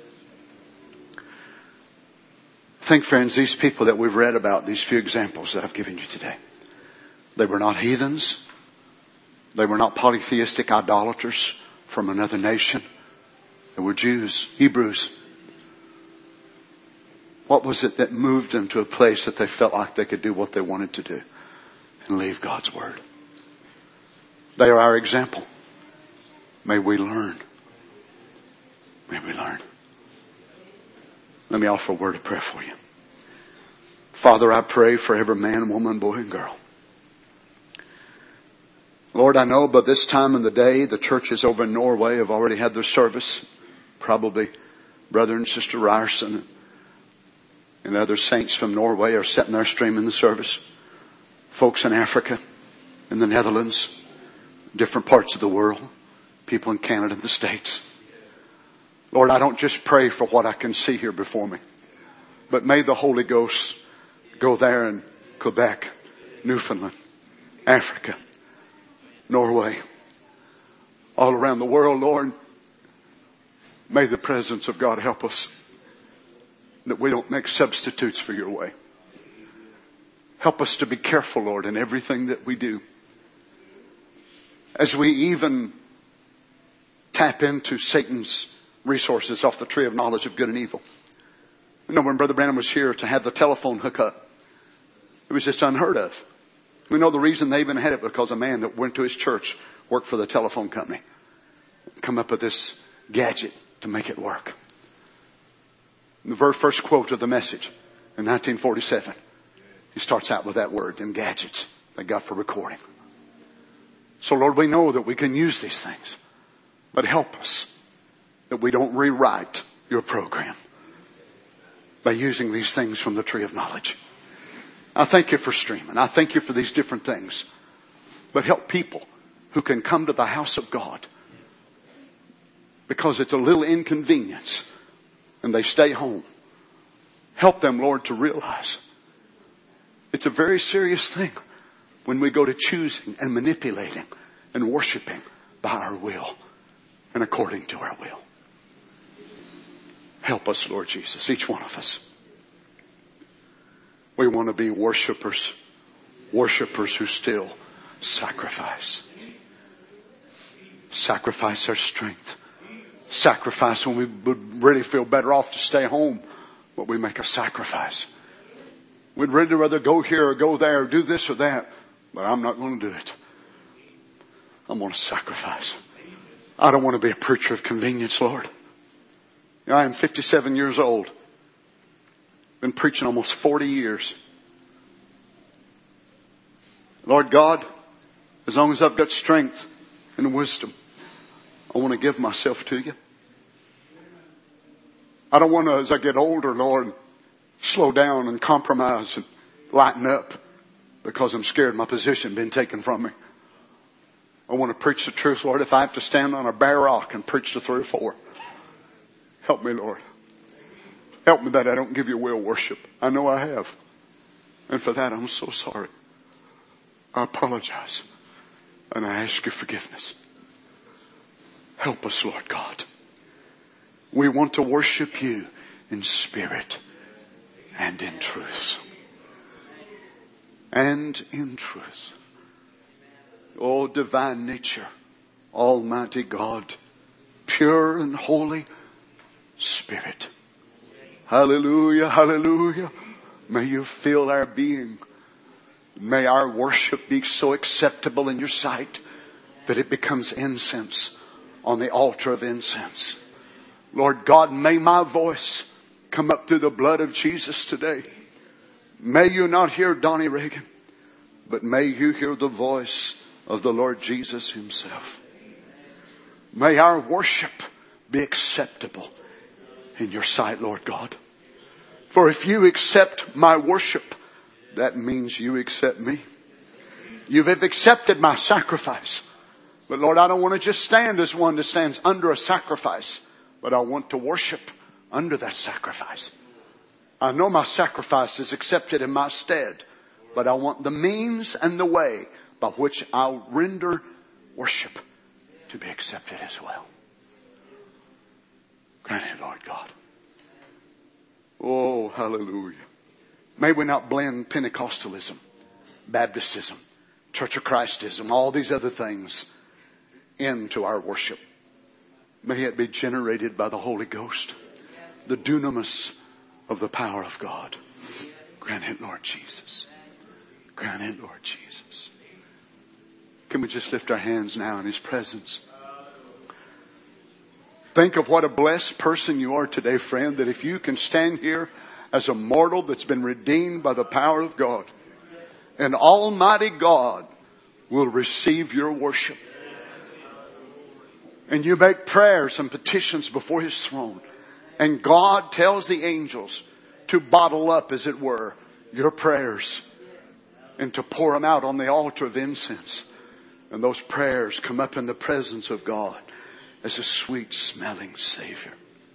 Think, friends, these people that we've read about, these few examples that I've given you today, they were not heathens. They were not polytheistic idolaters from another nation. They were Jews, Hebrews. What was it that moved them to a place that they felt like they could do what they wanted to do and leave God's word? They are our example. May we learn. May we learn. Let me offer a word of prayer for you. Father, I pray for every man, woman, boy, and girl. Lord, I know by this time in the day, the churches over in Norway have already had their service. Probably Brother and Sister Ryerson and other saints from Norway are sitting there streaming the service. Folks in Africa, in the Netherlands, different parts of the world, people in Canada and the States. Lord, I don't just pray for what I can see here before me, but may the Holy Ghost go there in Quebec, Newfoundland, Africa, Norway, all around the world, Lord. May the presence of God help us that we don't make substitutes for your way. Help us to be careful, Lord, in everything that we do. As we even tap into Satan's resources off the tree of knowledge of good and evil. You know, when Brother Branham was here to have the telephone hook up, it was just unheard of. We know the reason they even had it because a man that went to his church worked for the telephone company. Come up with this gadget to make it work. The very first quote of the message in nineteen forty-seven, he starts out with that word, them gadgets they got for recording. So Lord, we know that we can use these things, but help us that we don't rewrite your program by using these things from the tree of knowledge. I thank you for streaming. I thank you for these different things, but help people who can come to the house of God because it's a little inconvenience and they stay home. Help them, Lord, to realize it's a very serious thing when we go to choosing and manipulating and worshiping by our will and according to our will. Help us, Lord Jesus, each one of us. We want to be worshipers, worshipers who still sacrifice. Sacrifice our strength. Sacrifice when we would really feel better off to stay home, but we make a sacrifice. We'd really rather go here or go there or do this or that, but I'm not going to do it. I'm going to sacrifice. I don't want to be a preacher of convenience, Lord. I am fifty-seven years old. Been preaching almost forty years. Lord God, as long as I've got strength and wisdom, I want to give myself to you. I don't want to, as I get older, Lord, slow down and compromise and lighten up because I'm scared my position being taken from me. I want to preach the truth, Lord. If I have to stand on a bare rock and preach to three or four, help me, Lord. Help me that I don't give you will worship. I know I have. And for that, I'm so sorry. I apologize. And I ask your forgiveness. Help us, Lord God. We want to worship you in spirit and in truth. And in truth. Oh, divine nature, Almighty God, pure and holy Spirit. Hallelujah, hallelujah. May you fill our being. May our worship be so acceptable in your sight that it becomes incense on the altar of incense. Lord God, may my voice come up through the blood of Jesus today. May you not hear Donnie Reagan, but may you hear the voice of the Lord Jesus himself. May our worship be acceptable in your sight, Lord God. For if you accept my worship, that means you accept me. You have accepted my sacrifice. But Lord, I don't want to just stand as one that stands under a sacrifice, but I want to worship under that sacrifice. I know my sacrifice is accepted in my stead, but I want the means and the way by which I'll render worship to be accepted as well. Grant it, Lord God. Oh, hallelujah. May we not blend Pentecostalism, Baptistism, Church of Christism, all these other things into our worship. May it be generated by the Holy Ghost, the dunamis of the power of God. Grant it, Lord Jesus. Grant it, Lord Jesus. Can we just lift our hands now in His presence? Think of what a blessed person you are today, friend, that if you can stand here as a mortal that's been redeemed by the power of God, and Almighty God will receive your worship. And you make prayers and petitions before His throne. And God tells the angels to bottle up, as it were, your prayers and to pour them out on the altar of incense. And those prayers come up in the presence of God as a sweet smelling Savior.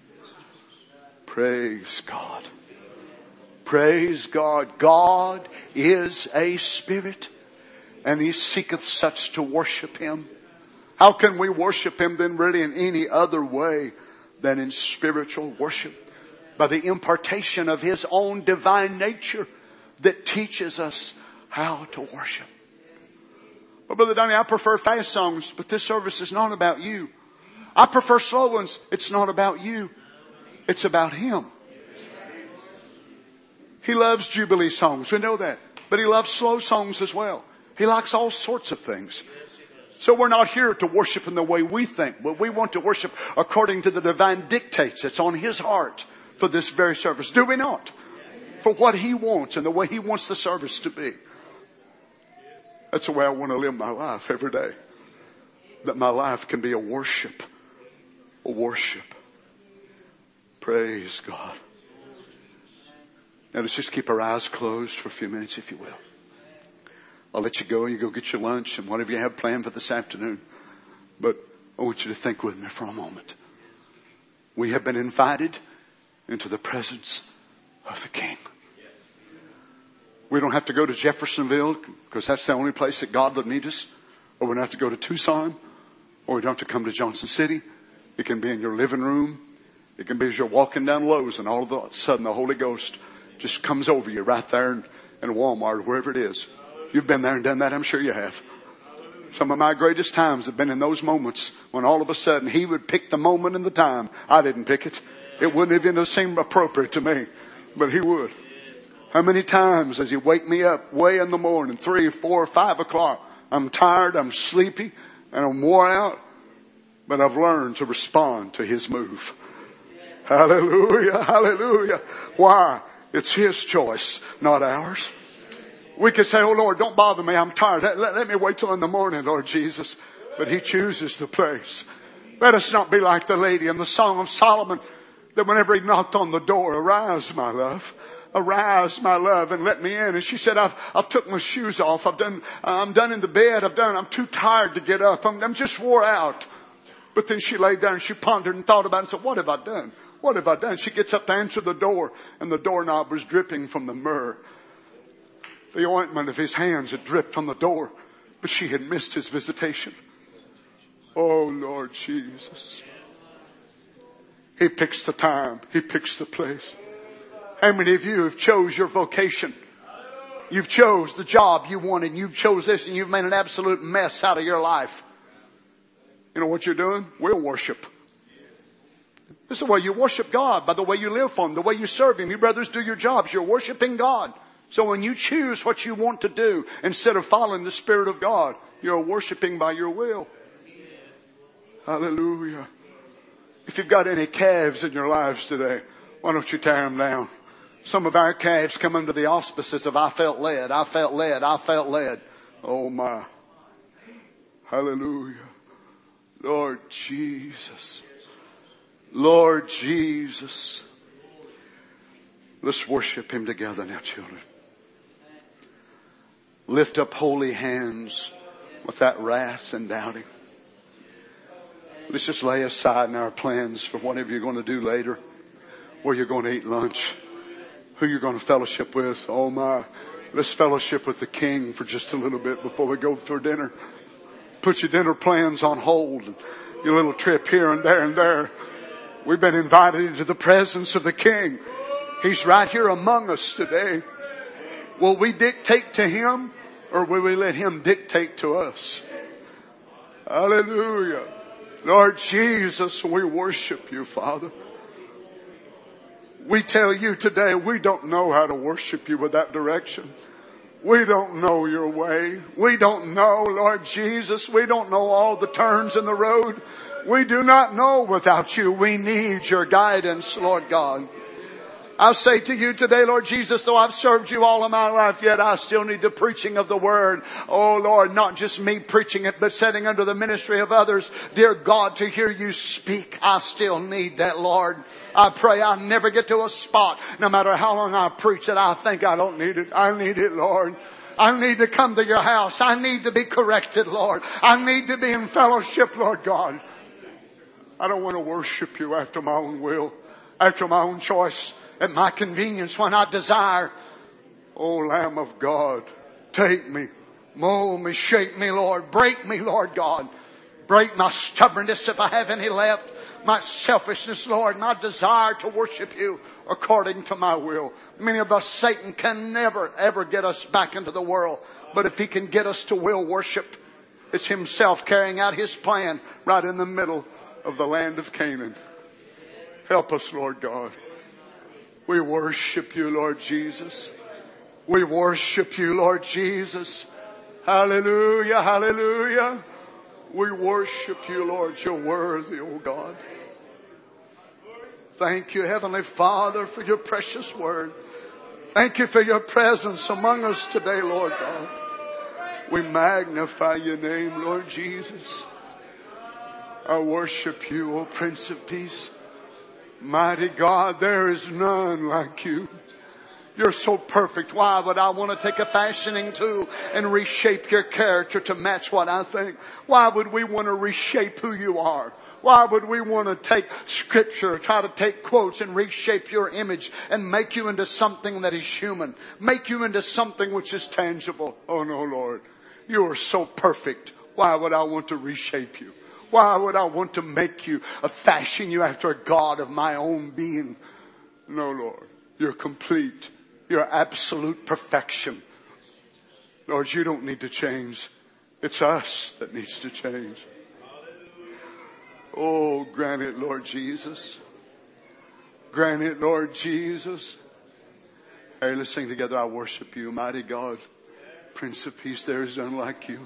Praise God. Praise God. God is a spirit, and He seeketh such to worship Him. How can we worship Him then really in any other way than in spiritual worship. By the impartation of His own divine nature that teaches us how to worship. Well, Brother Donnie, I prefer fast songs, but this service is not about you. I prefer slow ones. It's not about you. It's about Him. He loves Jubilee songs. We know that. But He loves slow songs as well. He likes all sorts of things. So we're not here to worship in the way we think, but we want to worship according to the divine dictates that's on His heart for this very service. Do we not? For what He wants and the way He wants the service to be. That's the way I want to live my life every day. That my life can be a worship. A worship. Praise God. Now let's just keep our eyes closed for a few minutes, if you will. I'll let you go. You go get your lunch and whatever you have planned for this afternoon. But I want you to think with me for a moment. We have been invited into the presence of the King. We don't have to go to Jeffersonville because that's the only place that God would meet us. Or we don't have to go to Tucson. Or we don't have to come to Johnson City. It can be in your living room. It can be as you're walking down Lowe's and all of a sudden the Holy Ghost just comes over you right there in, in Walmart or wherever it is. You've been there and done that. I'm sure you have. Some of my greatest times have been in those moments when all of a sudden He would pick the moment and the time. I didn't pick it. It wouldn't even seem appropriate to me, but He would. How many times does He wake me up way in the morning, three, four, five o'clock? I'm tired, I'm sleepy, and I'm wore out. But I've learned to respond to His move. Hallelujah, hallelujah. Why? It's His choice, not ours. We could say, oh Lord, don't bother me, I'm tired. Let, let, let me wait till in the morning, Lord Jesus. But He chooses the place. Let us not be like the lady in the Song of Solomon that whenever he knocked on the door, arise, my love. Arise, my love, and let me in. And she said, I've, I've took my shoes off. I've done, I'm done in the bed. I've done, I'm too tired to get up. I'm, I'm just wore out. But then she laid there and she pondered and thought about it and said, what have I done? What have I done? She gets up to answer the door and the doorknob was dripping from the myrrh. The ointment of His hands had dripped on the door, but she had missed His visitation. Oh Lord Jesus. He picks the time. He picks the place. How many of you have chose your vocation? You've chose the job you wanted and you've chose this and you've made an absolute mess out of your life. You know what you're doing? We'll worship. This is the way you worship God, by the way you live for Him, the way you serve Him. You brothers do your jobs. You're worshiping God. So when you choose what you want to do, instead of following the Spirit of God, you're worshiping by your will. Hallelujah. If you've got any calves in your lives today, why don't you tear them down? Some of our calves come under the auspices of I felt led, I felt led, I felt led. Oh my. Hallelujah. Lord Jesus. Lord Jesus. Let's worship Him together now, children. Lift up holy hands without wrath and doubting. Let's just lay aside our plans for whatever you're going to do later. Where you're going to eat lunch. Who you're going to fellowship with. Oh my. Let's fellowship with the King for just a little bit before we go for dinner. Put your dinner plans on hold. And your little trip here and there and there. We've been invited into the presence of the King. He's right here among us today. Will we dictate to Him or will we let Him dictate to us? Hallelujah. Lord Jesus, we worship You, Father. We tell You today we don't know how to worship You without direction. We don't know Your way. We don't know, Lord Jesus. We don't know all the turns in the road. We do not know without You. We need Your guidance, Lord God. I say to You today, Lord Jesus, though I've served You all of my life, yet I still need the preaching of the Word. Oh Lord, not just me preaching it, but setting under the ministry of others. Dear God, to hear You speak, I still need that, Lord. I pray I never get to a spot, no matter how long I preach it, I think I don't need it. I need it, Lord. I need to come to Your house. I need to be corrected, Lord. I need to be in fellowship, Lord God. I don't want to worship You after my own will, after my own choice, at my convenience when I desire. Oh, Lamb of God, take me, mold me, shape me, Lord. Break me, Lord God. Break my stubbornness if I have any left. my selfishness, Lord, my desire to worship you according to my will. Many of us, Satan can never, ever get us back into the world. But if he can get us to will worship, it's himself carrying out his plan right in the middle of the land of Canaan. Help us, Lord God. We worship you, Lord Jesus. We worship you, Lord Jesus. Hallelujah, hallelujah. We worship you, Lord. You're worthy, oh God. Thank you, Heavenly Father, for your precious word. Thank you for your presence among us today, Lord God. We magnify your name, Lord Jesus. I worship you, O Prince of Peace. Mighty God, there is none like you. You're so perfect. Why would I want to take a fashioning tool and reshape your character to match what I think? Why would we want to reshape who you are? Why would we want to take scripture, try to take quotes and reshape your image and make you into something that is human? Make you into something which is tangible? Oh no, Lord. You are so perfect. Why would I want to reshape you? Why would I want to make you, uh, fashion you after a God of my own being? No, Lord. You're complete. You're absolute perfection. Lord, you don't need to change. It's us that needs to change. Oh, grant it, Lord Jesus. Grant it, Lord Jesus. Hey, let's sing together. I worship you, mighty God. Prince of Peace, there is none like you.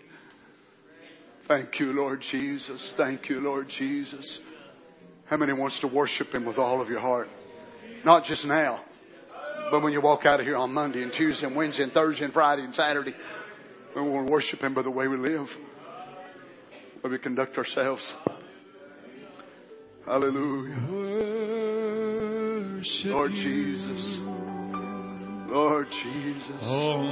Thank you, Lord Jesus. Thank you, Lord Jesus. How many wants to worship him with all of your heart? Not just now, but when you walk out of here on Monday and Tuesday and Wednesday and Thursday and Friday and Saturday. We want to worship him by the way we live, the way we conduct ourselves. Hallelujah. Worship Lord Jesus. Lord Jesus.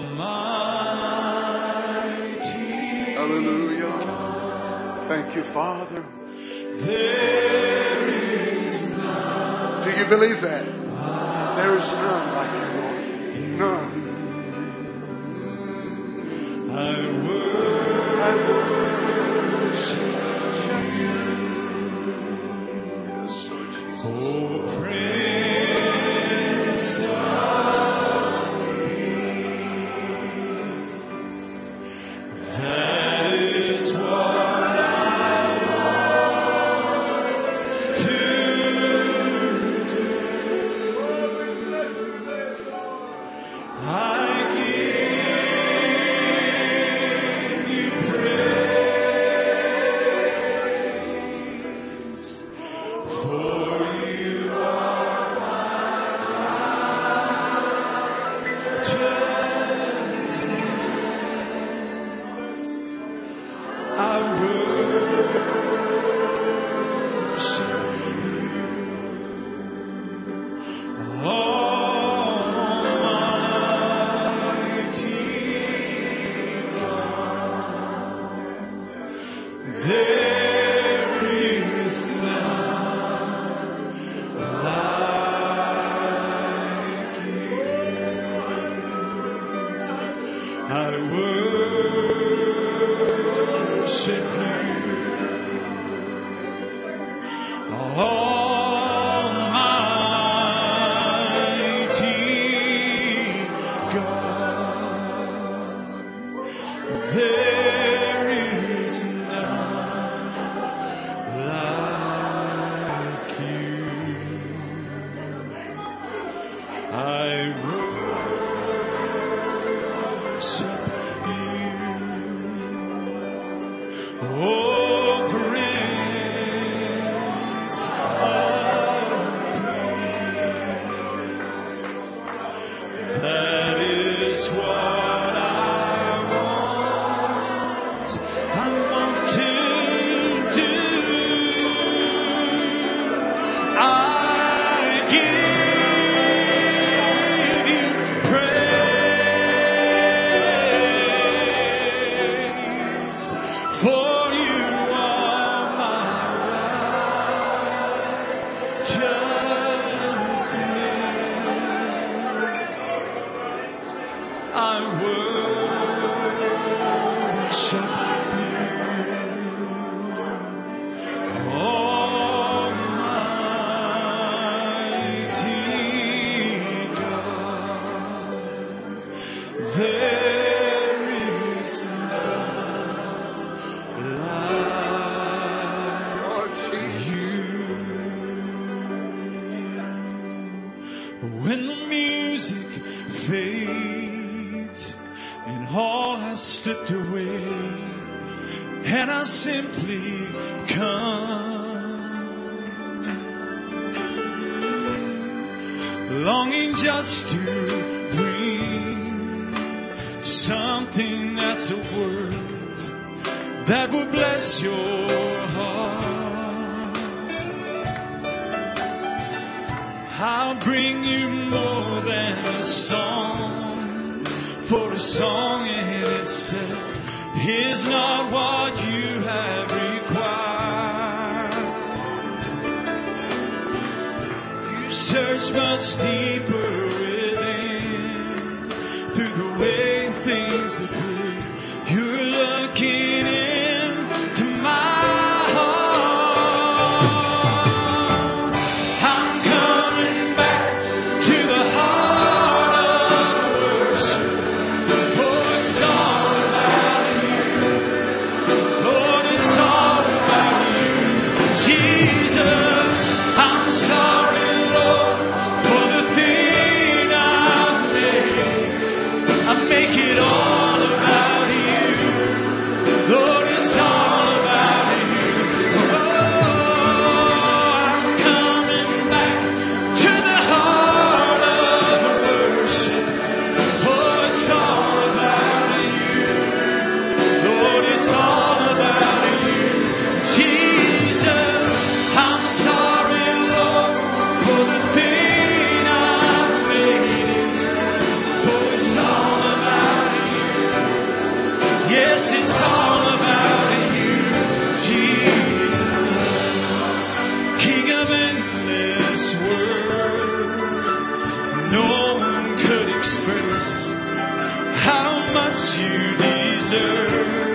Almighty. Hallelujah. Thank you, Father. There is none. Do you believe that? There is none like you, Lord. None. I worship you. Oh, Prince of Peace. That is what oh, Prince of when the music fades and all has slipped away, and I simply come, longing just to bring something that's a word that will bless your heart. I'll bring you more than a song, for a song in itself is not what you have required. You search much deeper within, through the way things appear. You're looking into my heart. I'm coming back to the heart of worship. Oh, it's all about you. Lord, it's all about you. Jesus, I'm sorry, Lord, for the thing I've made. I make it all about you. Lord, it's all about you. Oh, I'm coming back to the heart of worship. Oh, it's all about you. Lord, it's all about you. Jesus, I'm sorry, Lord, for the thing I've made. Oh, it's all about you. Yes, it's all about you, Jesus, King of endless world. No one could express how much you deserve.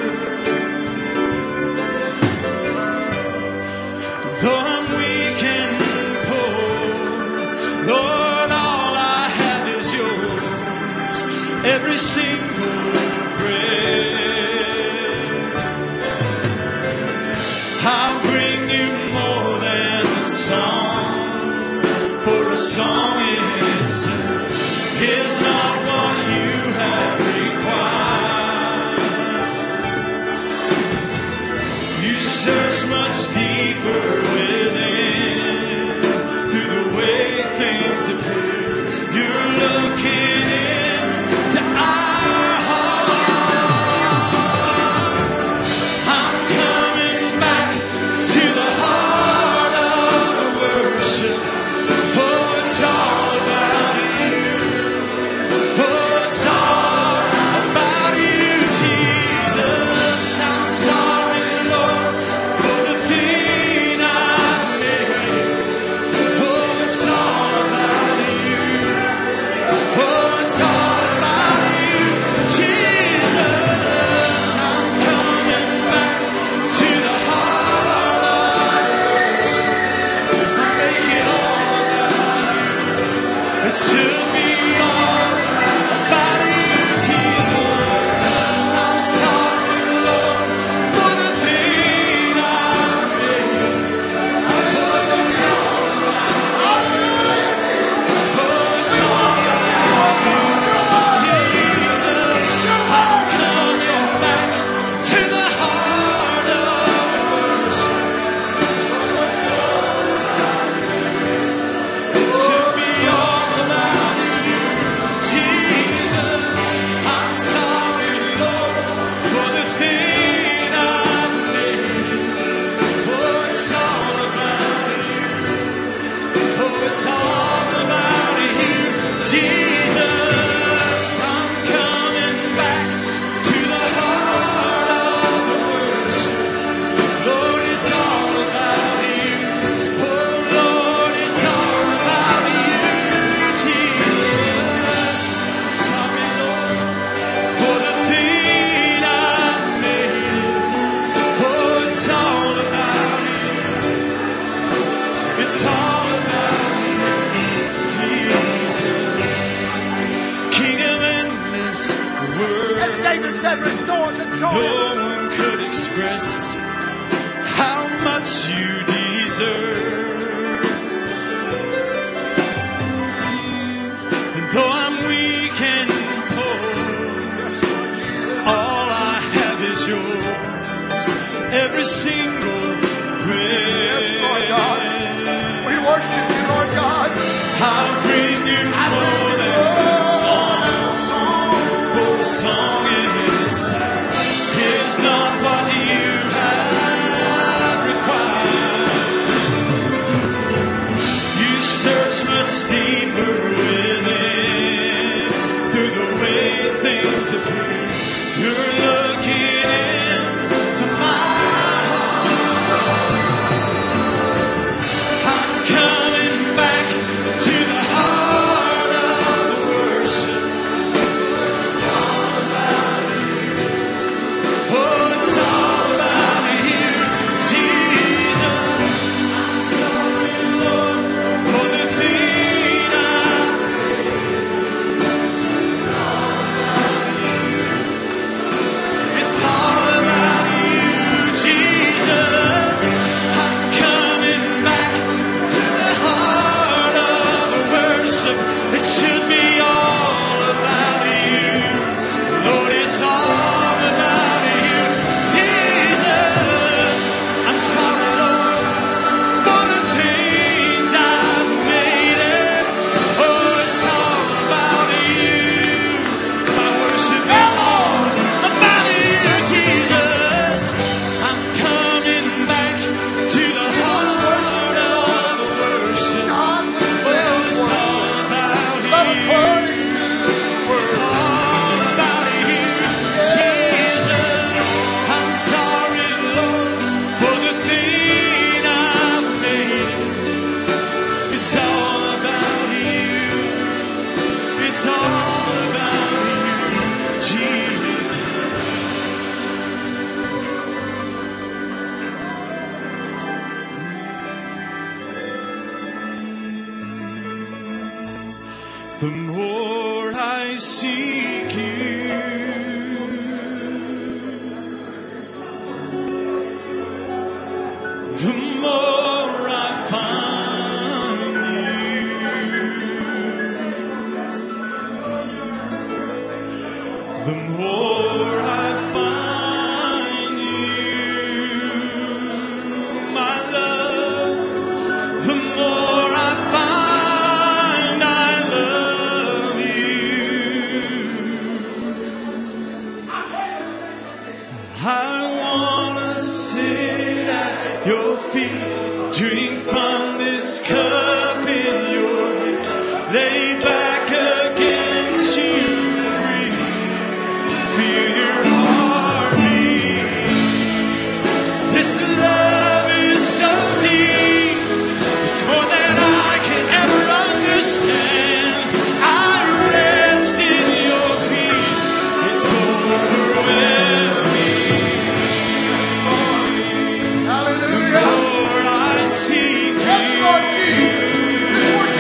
Though I'm weak and poor, Lord, all I have is yours. Every single breath. I'll bring you more than a song, for a song in itself is not what you have required. You search much deeper within, through the way things appear. You're looking into our hearts. I'm coming back to the heart of worship. Oh, it's all about you. Oh, it's all about you, Jesus. I'm sorry, Lord, for the thing I've made. Oh, it's all about you. Oh, it's all about you, Jesus. I'm coming back to the heart of worship. I make it all about you. It should be all about you, Jesus. I'm sorry, Lord, for the thing I've made. Oh, it's all about you. Oh, it's all about you, Jesus. I'm coming back to the heart of worship. It should be all about you, Jesus. I'm sorry, Lord, for the thing I've made. Oh, it's all about you. Oh, it's all about you, Jesus. I'm coming back to the heart of worship. Lord, it's all about you. Oh, Lord, it's all about you, Jesus. Sorry, Lord, for the thing I've made. Oh, it's all about you. It's all about you, Jesus, King of endless world. As David said, restore the joy. No one could express how much you deserve. every single breath. Yes, Lord God. We worship you, Lord God. I'll bring you more than the song. For the song is, is not what you have required. You search much deeper within through the way things appear. You're looking into my heart. I'm coming back to the heart of the worship. It's all about you. Oh, it's all about you, Jesus. I'm sorry, Lord, for the thing I've It's all about you, Jesus. I'm coming back to the heart of worship. It should be all about you. Lord, it's all about you, Jesus. I'm sorry, Lord, for the things I've made it. Oh, it's all about you. My worship is all about you, Jesus. I'm coming back to the heart of worship. Oh, it's all about you. It's all about you, Jesus. I'm sorry, Lord, for the thing I've made. It's all about you. It's all about you, Jesus. The more I seek you, the more I find you. The more I find you, my love, the more I find I love you. I wanna sit at your feet, drink from this cup in your hand, lay back against you, breathe, feel your heartbeat. This love is so deep, it's more than I can ever understand. I rest in your peace, it's overwhelming. Hallelujah. Lord, I seek Yes, Lord you. Jesus.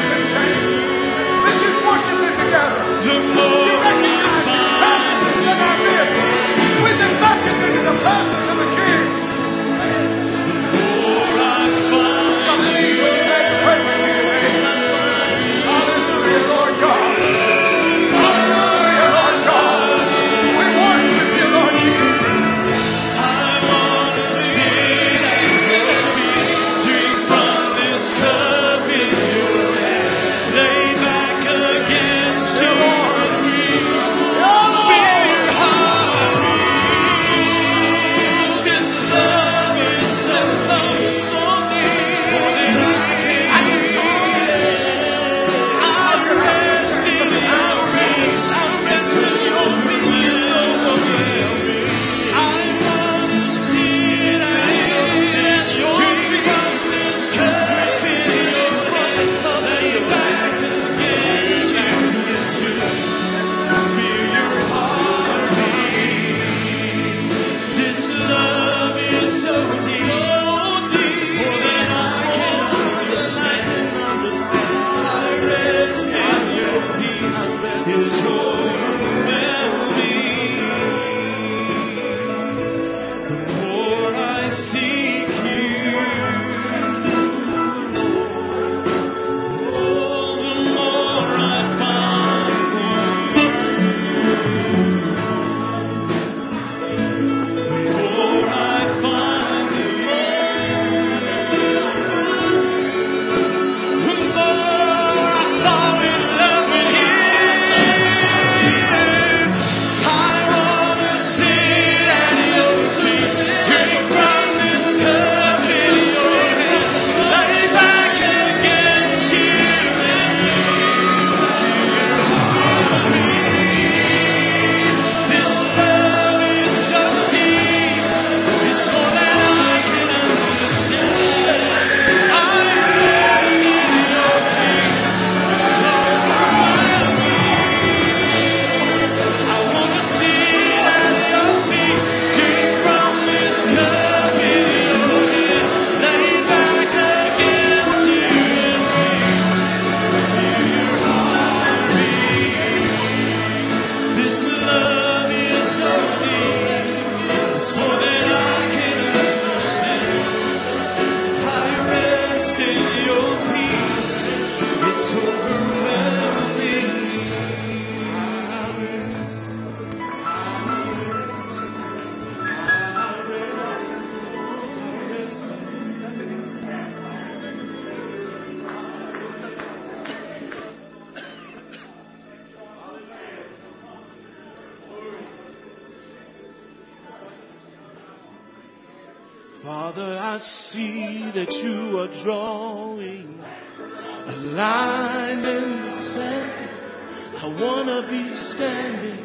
Father, I see that you are drawing a line in the sand. I want to be standing,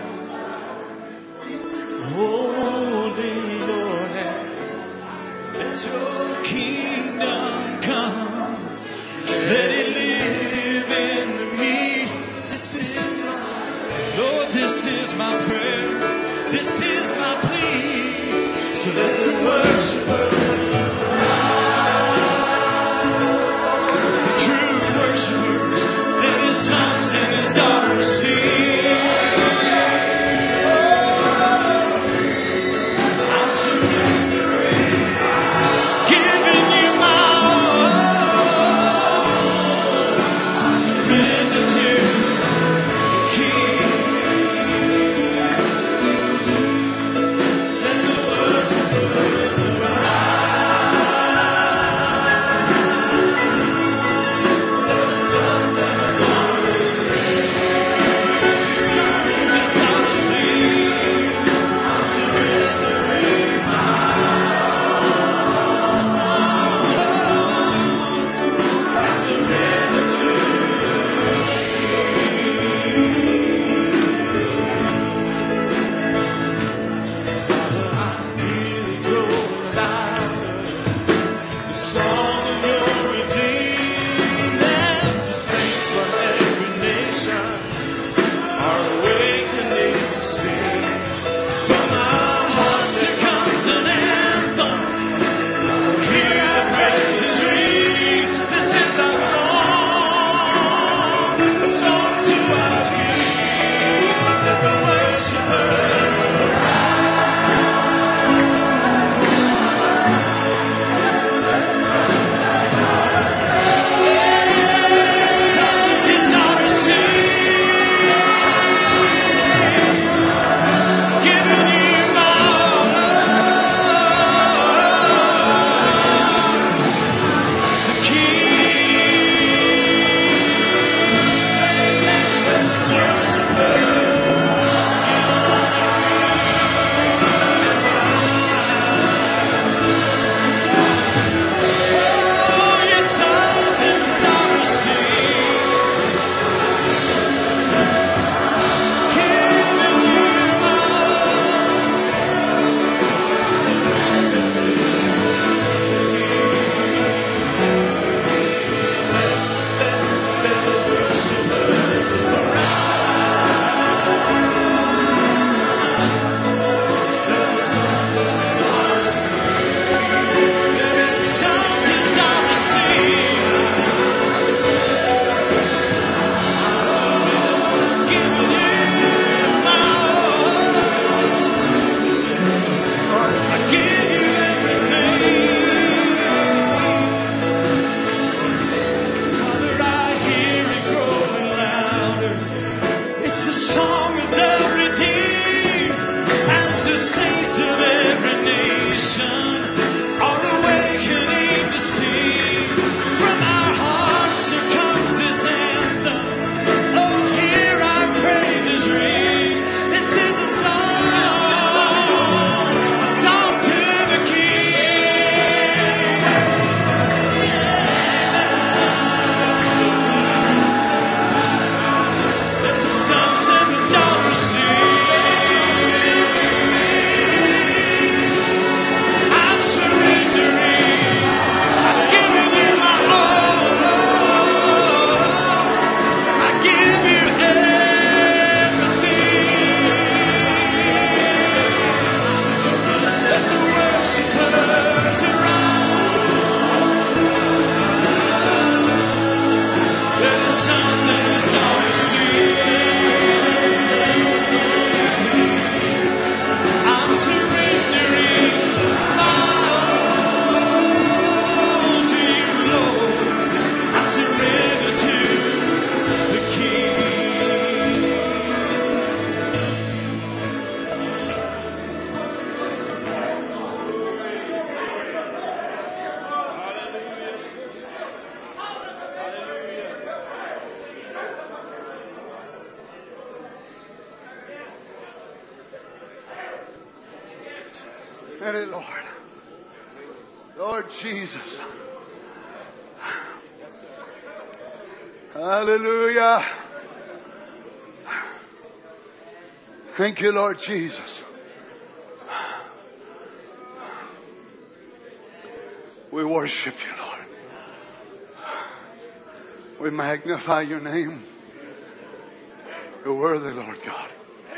holding your hand. Let your kingdom come. Let it live in me. This is my, Lord, this is my prayer. This is my plea. So let the worshiper, the true worshipers, let his sons and his daughters sing. I'm surrendering, giving you my all. Surrender to the King. Let the worshiper rise. Let it, Lord. Lord Jesus. Hallelujah. Thank you, Lord Jesus. We worship you, Lord. We magnify your name. You're worthy, Lord God.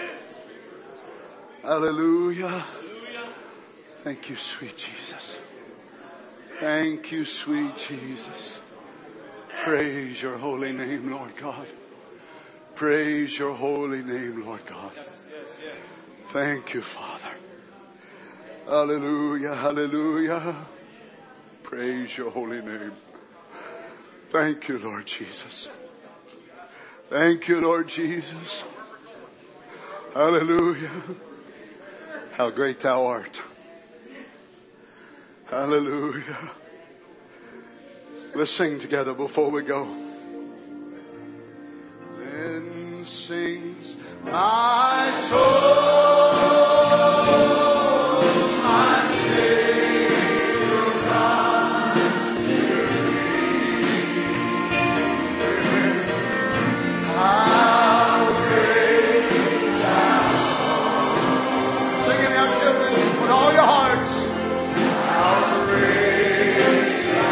Hallelujah. Thank you, sweet Jesus. Thank you, sweet Jesus. Praise your holy name, Lord God. Praise your holy name, Lord God. Thank you, Father. Hallelujah, hallelujah. Praise your holy name. Thank you, Lord Jesus. Thank you, Lord Jesus. Hallelujah. How great thou art. Hallelujah. Let's sing together before we go. Then sings my soul, my Savior God, how great thou art. Sing it now, children, with all your hearts. How great thou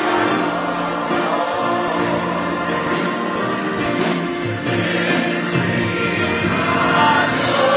art.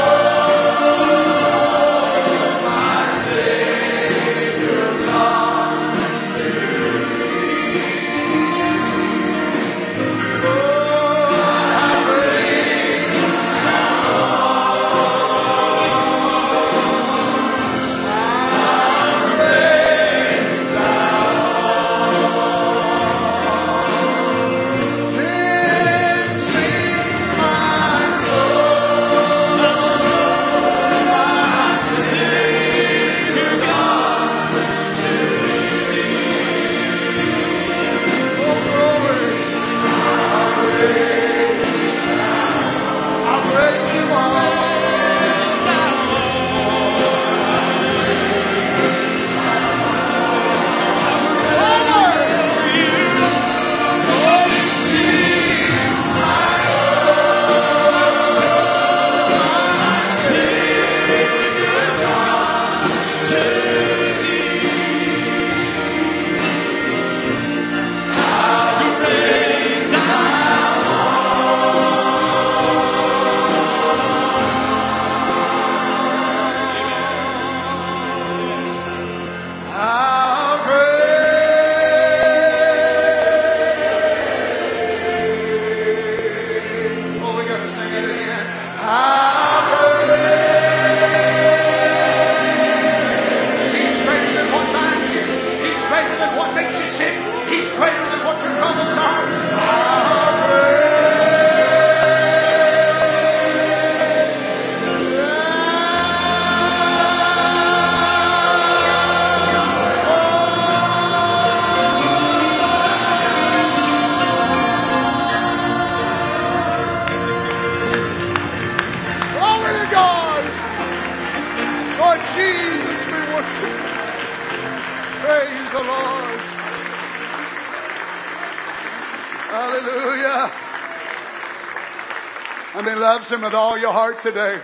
Loves him with all your heart today.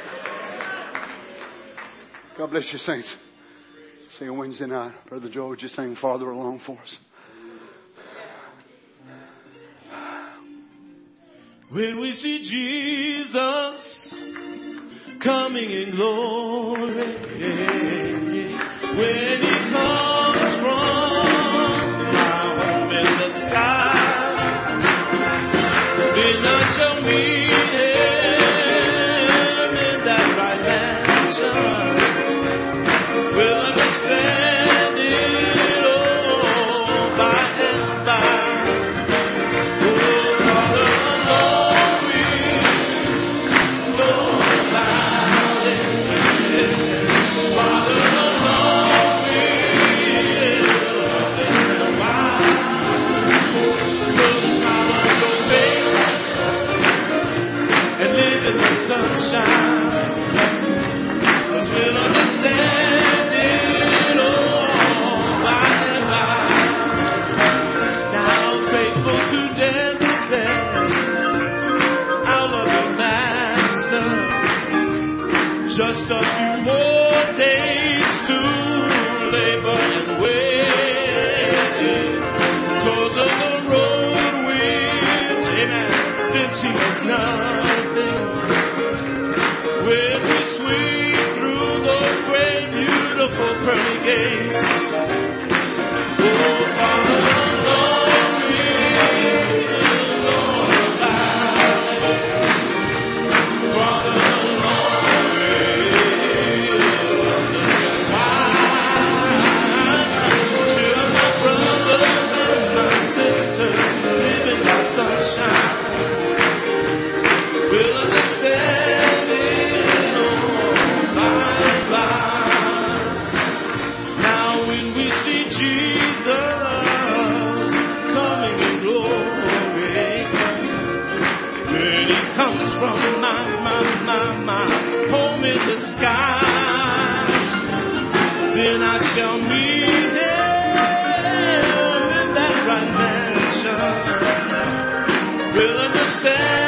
God bless you, saints. See you Wednesday night. Brother Joe, would you sing Farther Along for us? When we see Jesus coming in glory, when he comes from our home in the sky, midnight shall meet him. We'll understand it all by and by. Oh, Father, alone we know about it. Father, alone we understand why. Put a smile on your face and live in the sunshine. We'll understand it all by and by. Just a few more days to labor and wait. Toils of the road will, amen, then seem as nothing. When we sweep through those great, beautiful pearly gates. Oh, Father, Lord, will Lord abide. Father, living in sunshine, we'll understand it all by and by. Now when we see Jesus coming in glory, when he comes from my, my, my, my home in the sky, then I shall meet him. We'll understand